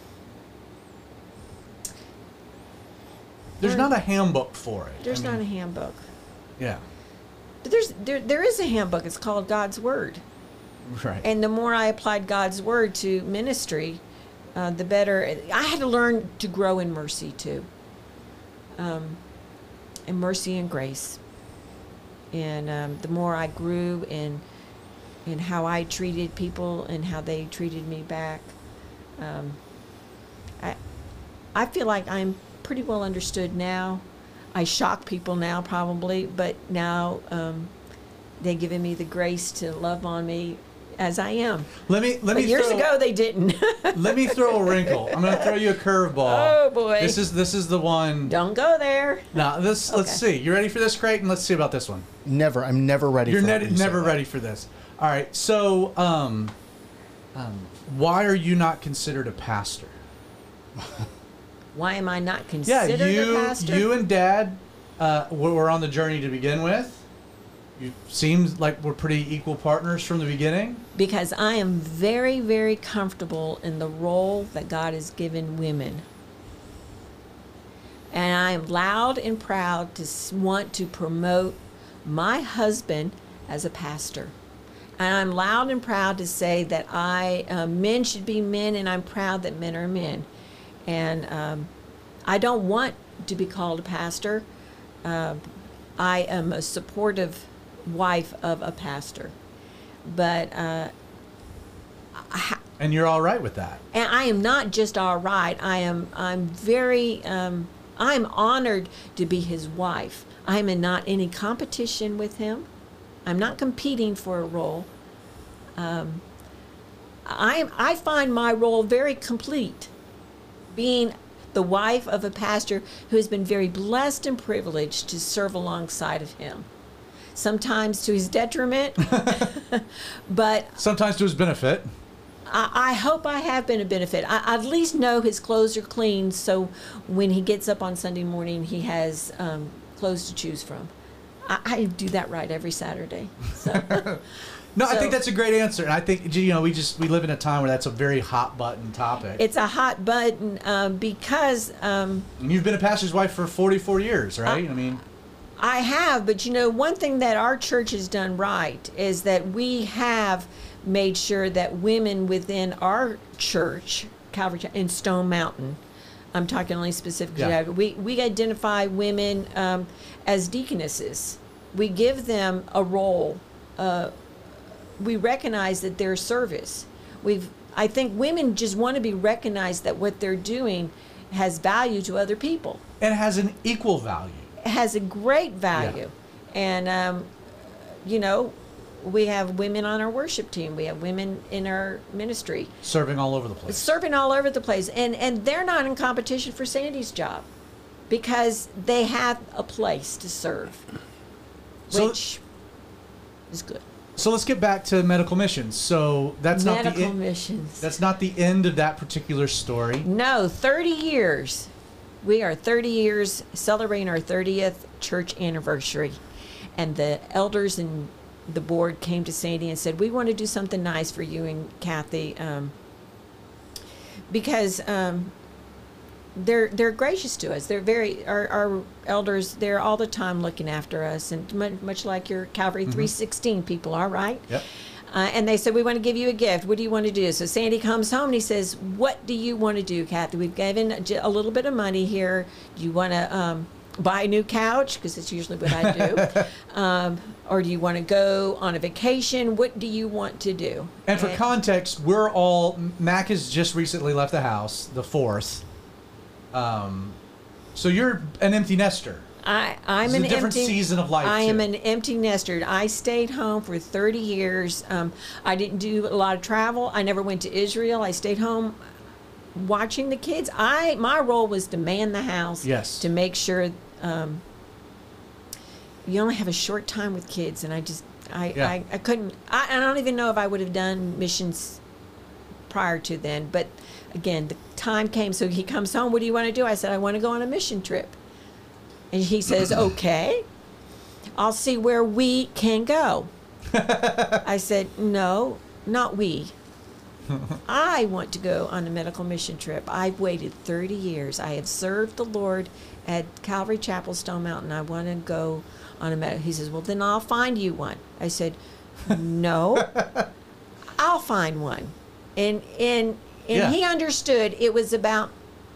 there's not a handbook for it. there's I mean, not a handbook, Yeah. but there's there there is a handbook. It's called God's Word. Right. And the more I applied God's word to ministry, uh, the better. I had to learn to grow in mercy too, um, in mercy and grace. And um, the more I grew in in how I treated people and how they treated me back, um, I I feel like I'm pretty well understood now. I shock people now probably, but now um, they're giving me the grace to love on me as I am. let me let But me years throw, ago, they didn't. let me throw a wrinkle. I'm going to throw you a curveball. Oh, boy. This is this is the one. Don't go there. Now, this let's Okay. see. You ready for this, Creighton? Let's see about this one. Never. I'm never ready You're for ne- that when you say never that. ready for this. All right. So, um, um, why are you not considered a pastor? Why am I not Yeah, considered you a pastor? you and Dad uh, were were on the journey to begin with. You seemed like we're pretty equal partners from the beginning. Because I am very, very comfortable in the role that God has given women. And I am loud and proud to s- want to promote my husband as a pastor. And I'm loud and proud to say that I uh, men should be men, and I'm proud that men are men. And um, I don't want to be called a pastor. Uh, I am a supportive wife of a pastor, but uh, I, And you're all right with that. and I am not just all right. I am. I'm very. Um, I'm honored to be his wife. I am in not any competition with him. I'm not competing for a role. Um, I am. I find my role very complete, being the wife of a pastor who has been very blessed and privileged to serve alongside of him. Sometimes to his detriment, but Sometimes to his benefit. I, I hope I have been a benefit. I, I at least know his clothes are clean, so when he gets up on Sunday morning, he has um, clothes to choose from. I, I do that right every Saturday. So, No, I So- think that's a great answer, and I think you know we just we live in a time where that's a very hot button topic. it's a hot button um, because um, And you've been a pastor's wife for forty-four years, right? I mean, I have, but you know, one thing that our church has done right is that we have made sure that women within our church, Calvary Ch- in Stone Mountain, I'm talking only specifically, Yeah. we, we identify women um, as deaconesses. We give them a role. Uh, we recognize that their service. We've, I think women just want to be recognized that what they're doing has value to other people. And has an equal value. It has a great value. And, um, you know, we have women on our worship team. We have women in our ministry. Serving all over the place. Serving all over the place. And, and they're not in competition for Sandy's job because they have a place to serve, So- which is good. So let's get back to medical missions. So that's not the Medical end, missions. that's not the end of that particular story. No, thirty years. We are thirty years celebrating our thirtieth church anniversary. And the elders and the board came to Sandy and said, we want to do something nice for you and Kathy. Um, because um, they're they're gracious to us. They're very, our, our elders, they're all the time looking after us. And much, much like your Calvary three sixteen people are, right? Yep. Uh, and they said, we want to give you a gift. What do you want to do? So Sandy comes home and he says, what do you want to do, Kathy? We've given a, j- a little bit of money here. Do you want to um, buy a new couch? Because it's usually what I do. um, or do you want to go on a vacation? What do you want to do? And for context, we're all, Mac has just recently left the house, the fourth. Um, so you're an empty nester. I, I'm It's a an different empty, season of life, I am too. an empty nester. I stayed home for thirty years. Um, I didn't do a lot of travel. I never went to Israel. I stayed home watching the kids. I my role was to man the house. Yes. To make sure um, you only have a short time with kids, and I just I Yeah. I, I couldn't. I, I don't even know if I would have done missions prior to then. But again, the time came. So he comes home. What do you want to do? I said, I want to go on a mission trip. And he says, okay, I'll see where we can go. I said, no, not we. I want to go on a medical mission trip. I've waited thirty years. I have served the Lord at Calvary Chapel, Stone Mountain. I want to go on a medical. He says, well, then I'll find you one. I said, no, I'll find one. And, and, and Yeah. he understood it was about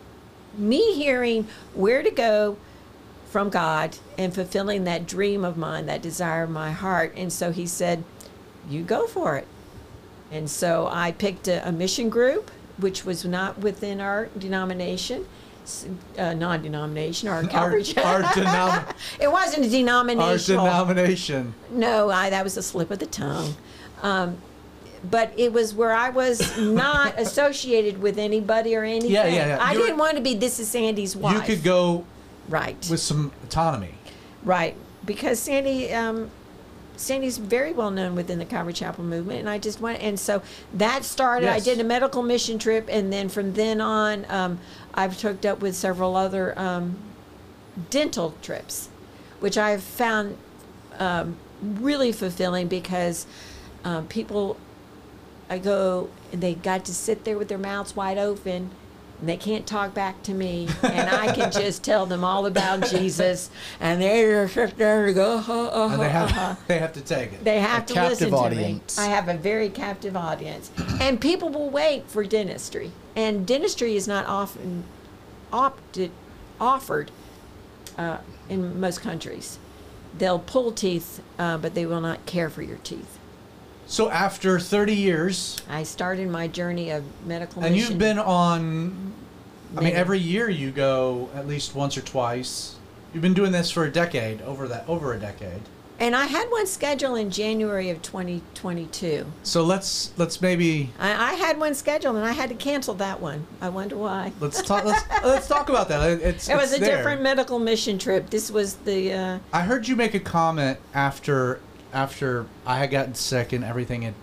me hearing where to go from God and fulfilling that dream of mine, that desire of my heart. And so he said, you go for it. And so I picked a, a mission group, which was not within our denomination, s- uh, non-denomination, our Calvary Our, our, denom- It wasn't a our denominational. denomination. No, I, that was a slip of the tongue. Um, but it was where I was not associated with anybody or anything. Yeah, yeah, yeah. I You were- didn't want to be, this is Sandy's wife. You could go Right. with some autonomy. Right, because Sandy, um, Sandy's very well known within the Calvary Chapel movement, and I just went, and so that started. I Yes. did a medical mission trip, and then from then on, um, I've hooked up with several other um, dental trips, which I've found um, really fulfilling because um, people, I go, and they got to sit there with their mouths wide open. And they can't talk back to me, and I can just tell them all about Jesus, and they just sit there and go, uh-huh, uh-huh, And they have uh-huh. they have to take it. They have A to captive listen to audience. me. I have a very captive audience, and people will wait for dentistry, and dentistry is not often opted offered uh, in most countries. They'll pull teeth, uh, but they will not care for your teeth. So after thirty years, I started my journey of medical and mission. you've been on, I mean, Many. every year you go at least once or twice. You've been doing this for a decade, over that, over a decade. And I had one scheduled in January of twenty twenty-two. So let's let's maybe I, I had one scheduled, and I had to cancel that one. I wonder why. let's talk let's let's talk about that. It- It's It was it's a there. different medical mission trip. This was the. Uh, I heard you make a comment after after I had gotten sick and everything, and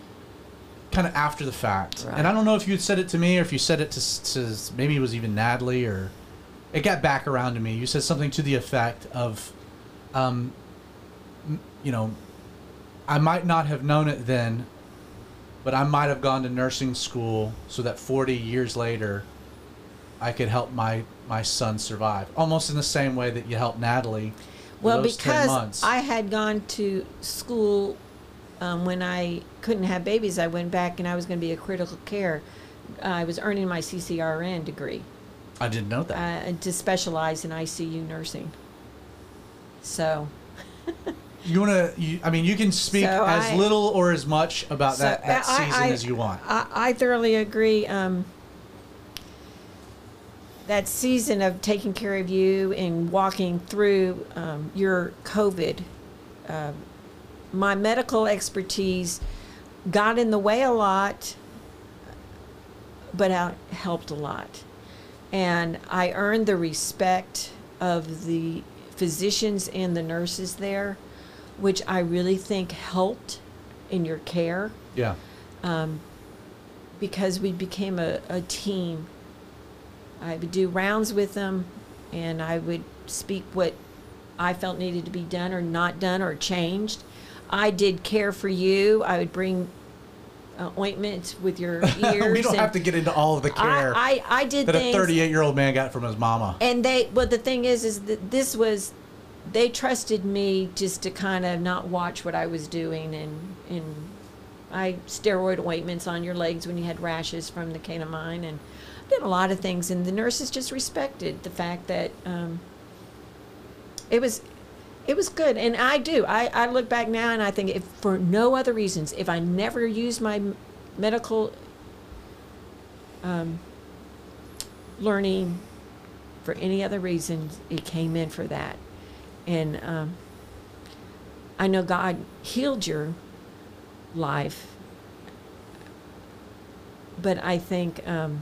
kind of after the fact. Right. And I don't know if you had said it to me or if you said it to, s- to s- maybe it was even Natalie, or it got back around to me. You said something to the effect of, um, m- you know, I might not have known it then, but I might have gone to nursing school so that forty years later, I could help my my son survive. Almost in the same way that you helped Natalie. Well, those ten because months? I had gone to school um, when I couldn't have babies, I went back and I was going to be a critical care. Uh, I was earning my C C R N degree I didn't know that. uh, to specialize in I C U nursing. So, You want to? You, I mean, you can speak So as I- little or as much about so that, that I- season I- as you want. I, I thoroughly agree. Um, that season of taking care of you and walking through um, your COVID, uh, my medical expertise got in the way a lot, but out helped a lot. And I earned the respect of the physicians and the nurses there, which I really think helped in your care Yeah. um, because we became a, a team. I would do rounds with them, and I would speak what I felt needed to be done or not done or changed. I did care for you. I would bring uh, ointment with your ears. we don't and have to get into all of the care I, I, I did that a things. thirty-eight-year-old man got from his mama. And they, but the thing is, is that this was, they trusted me just to kind of not watch what I was doing, and and I steroid ointments on your legs when you had rashes from the Canamine, and did a lot of things, and the nurses just respected the fact that um, it was, it was good, and I do. I, I look back now and I think, if for no other reasons, if I never used my m- medical um, learning for any other reason, it came in for that. And um, I know God healed your life, but I think um,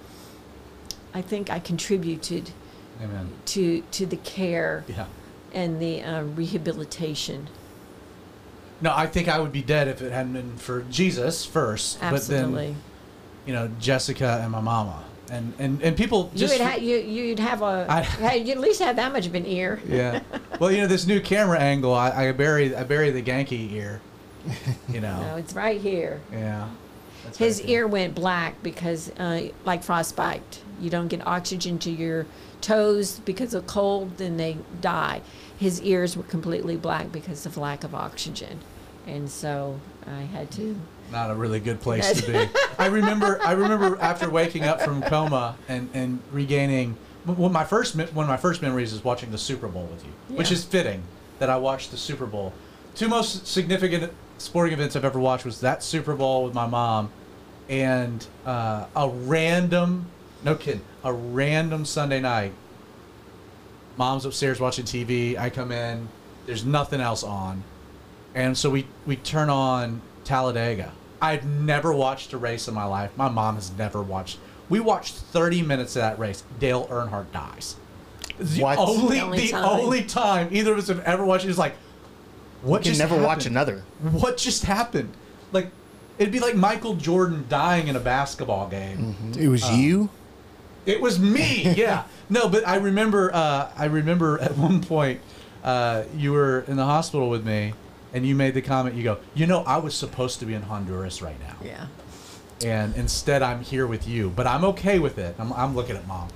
I think I contributed Amen. to to the care Yeah. and the uh, rehabilitation. No, I think I would be dead if it hadn't been for Jesus first. Absolutely. But then, you know, Jessica and my mama. And, and, and people You just... would ha- you you'd have a I- yeah, you at least have that much of an ear. Yeah. Well, you know, this new camera angle, I, I bury I bury the Genki ear. You know. No, it's right here. Yeah. That's His right there. ear went black because, uh, like frostbite, you don't get oxygen to your toes because of cold, then they die. His ears were completely black because of lack of oxygen, and so I had to. Not a really good place to be. I remember. I remember after waking up from coma and, and regaining. One my first me- one of my first memories is watching the Super Bowl with you, which Yeah. is fitting that I watched the Super Bowl. Two most significant sporting events I've ever watched was that Super Bowl with my mom, and uh, a random, no kidding, a random Sunday night. Mom's upstairs watching T V. I come in. There's nothing else on, and so we we turn on Talladega. I've never watched a race in my life. My mom has never watched. We watched thirty minutes of that race. Dale Earnhardt dies. The What? only The only the time. only time either of us have ever watched it is like, what You can just never happened? watch another. What just happened? Like, it'd be like Michael Jordan dying in a basketball game. It was you. It was me, yeah. No, but I remember. Uh, I remember at one point, uh, you were in the hospital with me, and you made the comment. You go, you know, I was supposed to be in Honduras right now, Yeah. and instead I'm here with you. But I'm okay with it. I'm, I'm looking at Mom.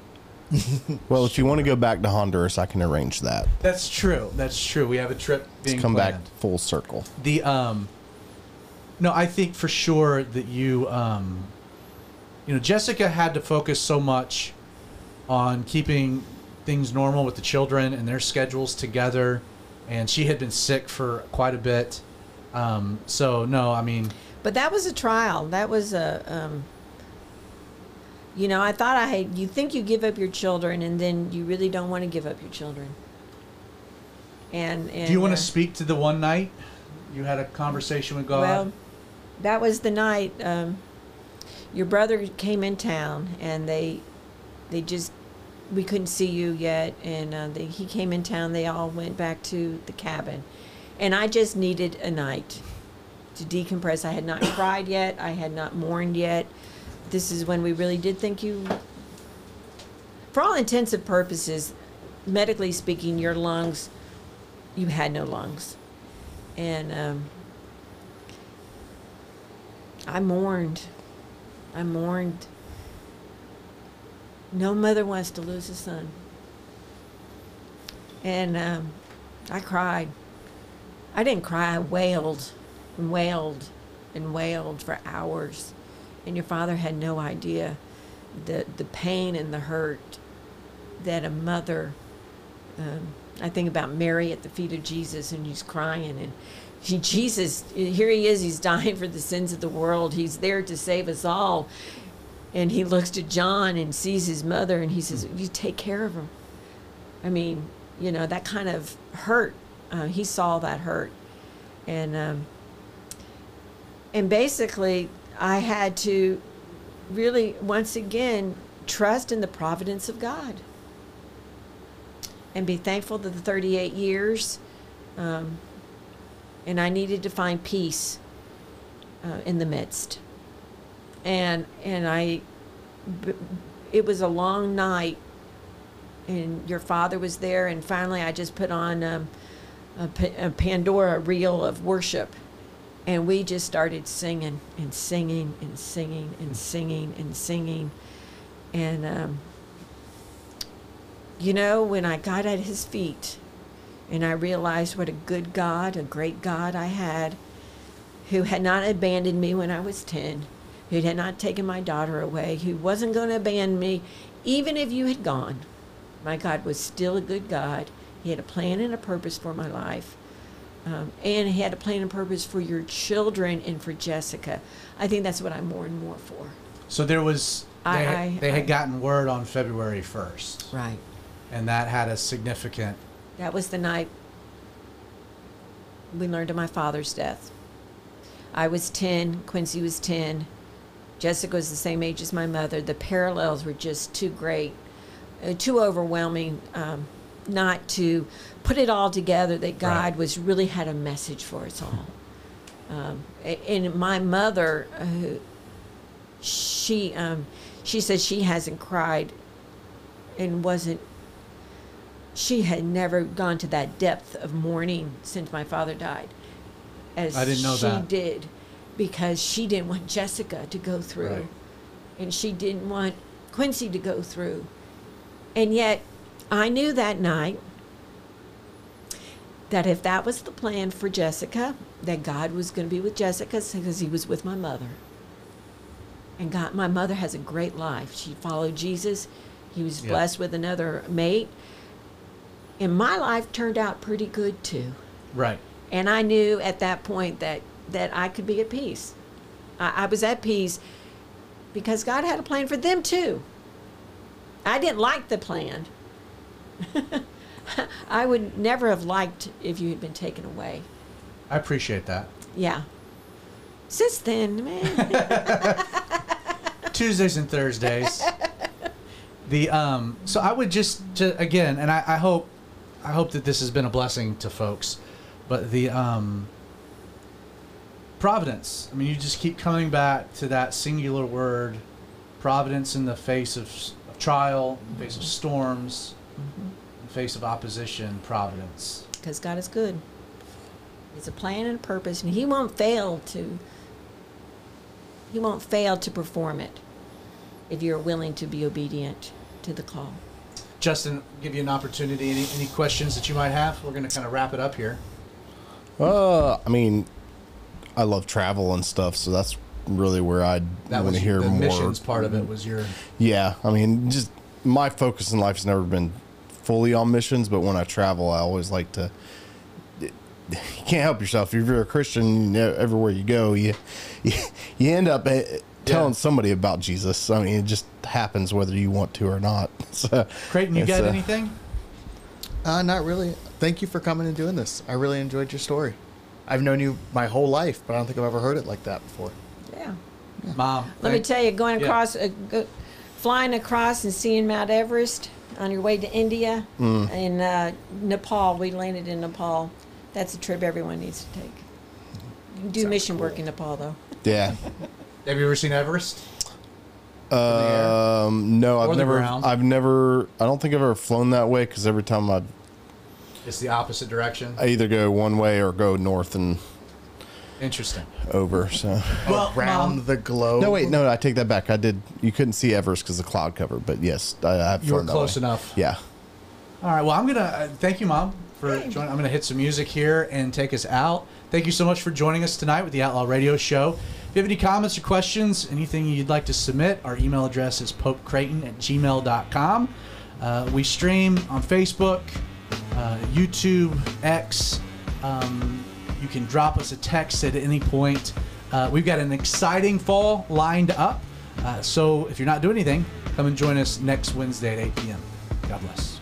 Well, if you want to go back to Honduras, I can arrange that. That's true. That's true. We have a trip being Let's come planned. back full circle. The um, no, I think for sure that you um, you know, Jessica had to focus so much on keeping things normal with the children and their schedules together, and she had been sick for quite a bit. Um, so no, I mean, But that was a trial. That was a, um, you know, I thought I had, you think you give up your children and then you really don't want to give up your children. And, and do you want uh, to speak to the one night you had a conversation with God? Well, that was the night um, your brother came in town, and they, they just, we couldn't see you yet, and uh, they, he came in town. They all went back to the cabin, and I just needed a night to decompress. I had not cried yet. I had not mourned yet. This is when we really did think you, for all intents and purposes, medically speaking, your lungs, you had no lungs. And um, I mourned. I mourned. No mother wants to lose a son. And um, I cried. I didn't cry. I wailed and wailed and wailed for hours. And your father had no idea the, the pain and the hurt that a mother, um, I think about Mary at the feet of Jesus, and he's crying. And he, Jesus, here he is. He's dying for the sins of the world. He's there to save us all. And he looks to John and sees his mother, and he says, you take care of him. I mean, you know, that kind of hurt. Uh, he saw that hurt. And um, and basically, I had to really, once again, trust in the providence of God. And be thankful to the thirty-eight years. Um, and I needed to find peace uh, in the midst. And and I, b- it was a long night, and your father was there, and finally I just put on um, a, P- a Pandora reel of worship, and we just started singing and singing and singing and singing and singing, and um, you know, when I got at his feet, and I realized what a good God, a great God I had, who had not abandoned me when I was ten. Who had not taken my daughter away, who wasn't going to abandon me, even if you had gone. My God was still a good God. He had a plan and a purpose for my life. Um, and he had a plan and purpose for your children and for Jessica. I think that's what I'm more and more for. So there was, they, I, I, they had I, gotten word on February first. Right. And that had a significant... That was the night we learned of my father's death. I was ten, Quincy was ten. Jessica was the same age as my mother. The parallels were just too great, uh, too overwhelming, um, not to put it all together that God Right. was really had a message for us all. Um, a- and my mother, uh, she um, she said she hasn't cried and wasn't, she had never gone to that depth of mourning since my father died as I didn't know she that. did. Because she didn't want Jessica to go through. Right. And she didn't want Quincy to go through. And yet, I knew that night that if that was the plan for Jessica, that God was going to be with Jessica because he was with my mother. And God, my mother has a great life. She followed Jesus. He was Yeah. blessed with another mate. And my life turned out pretty good, too. Right. And I knew at that point that that I could be at peace. I, I was at peace because God had a plan for them too. I didn't like the plan. I would never have liked if you had been taken away. I appreciate that. Yeah. Since then, man. Tuesdays and Thursdays. The um so I would just to again, and I, I hope I hope that this has been a blessing to folks, but the um providence. I mean, you just keep coming back to that singular word, providence, in the face of, s- of trial, in the face of storms, Mm-hmm. in the face of opposition, providence. Because God is good. It's a plan and a purpose, and he won't fail to he won't fail to perform it if you're willing to be obedient to the call. Justin, give you an opportunity. Any, any questions that you might have? We're going to kind of wrap it up here. Uh, I mean, I love travel and stuff, so that's really where I'd That want was to hear the more. missions part of it was your Yeah, I mean, just my focus in life has never been fully on missions, but when I travel, I always like to. You can't help yourself. If you're a Christian, you know, everywhere you go, you you, you end up eh, telling Yeah. somebody about Jesus. I mean, it just happens whether you want to or not. So, Creighton, you it's, got uh, anything? Uh, not really. Thank you for coming and doing this. I really enjoyed your story. I've known you my whole life, but I don't think I've ever heard it like that before. Yeah. Mom. Let me thank- tell you, going Yeah. across, uh, go, flying across and seeing Mount Everest on your way to India, in uh, Nepal. We landed in Nepal. That's a trip everyone needs to take. You can do Sounds mission cool. work in Nepal, though. yeah. Have you ever seen Everest? the air? Um, no, Or I've the never. ground? I've never. I don't think I've ever flown that way because every time I, It's the opposite direction. I either go one way or go north and Interesting. over. So. Well, Around Mom, the globe. No, wait, no, I take that back. I did. You couldn't see Everest because of cloud cover, but yes, I, I have you were flown that close way. enough. Yeah. All right. Well, I'm gonna uh, thank you, Mom, for joining. I'm going to hit some music here and take us out. Thank you so much for joining us tonight with the Outlaw Radio Show. If you have any comments or questions, anything you'd like to submit, our email address is popecreighton at gmail dot com. Uh, we stream on Facebook, uh, YouTube, X. Um, you can drop us a text at any point. Uh, we've got an exciting fall lined up. Uh, so if you're not doing anything, come and join us next Wednesday at eight p.m. God bless.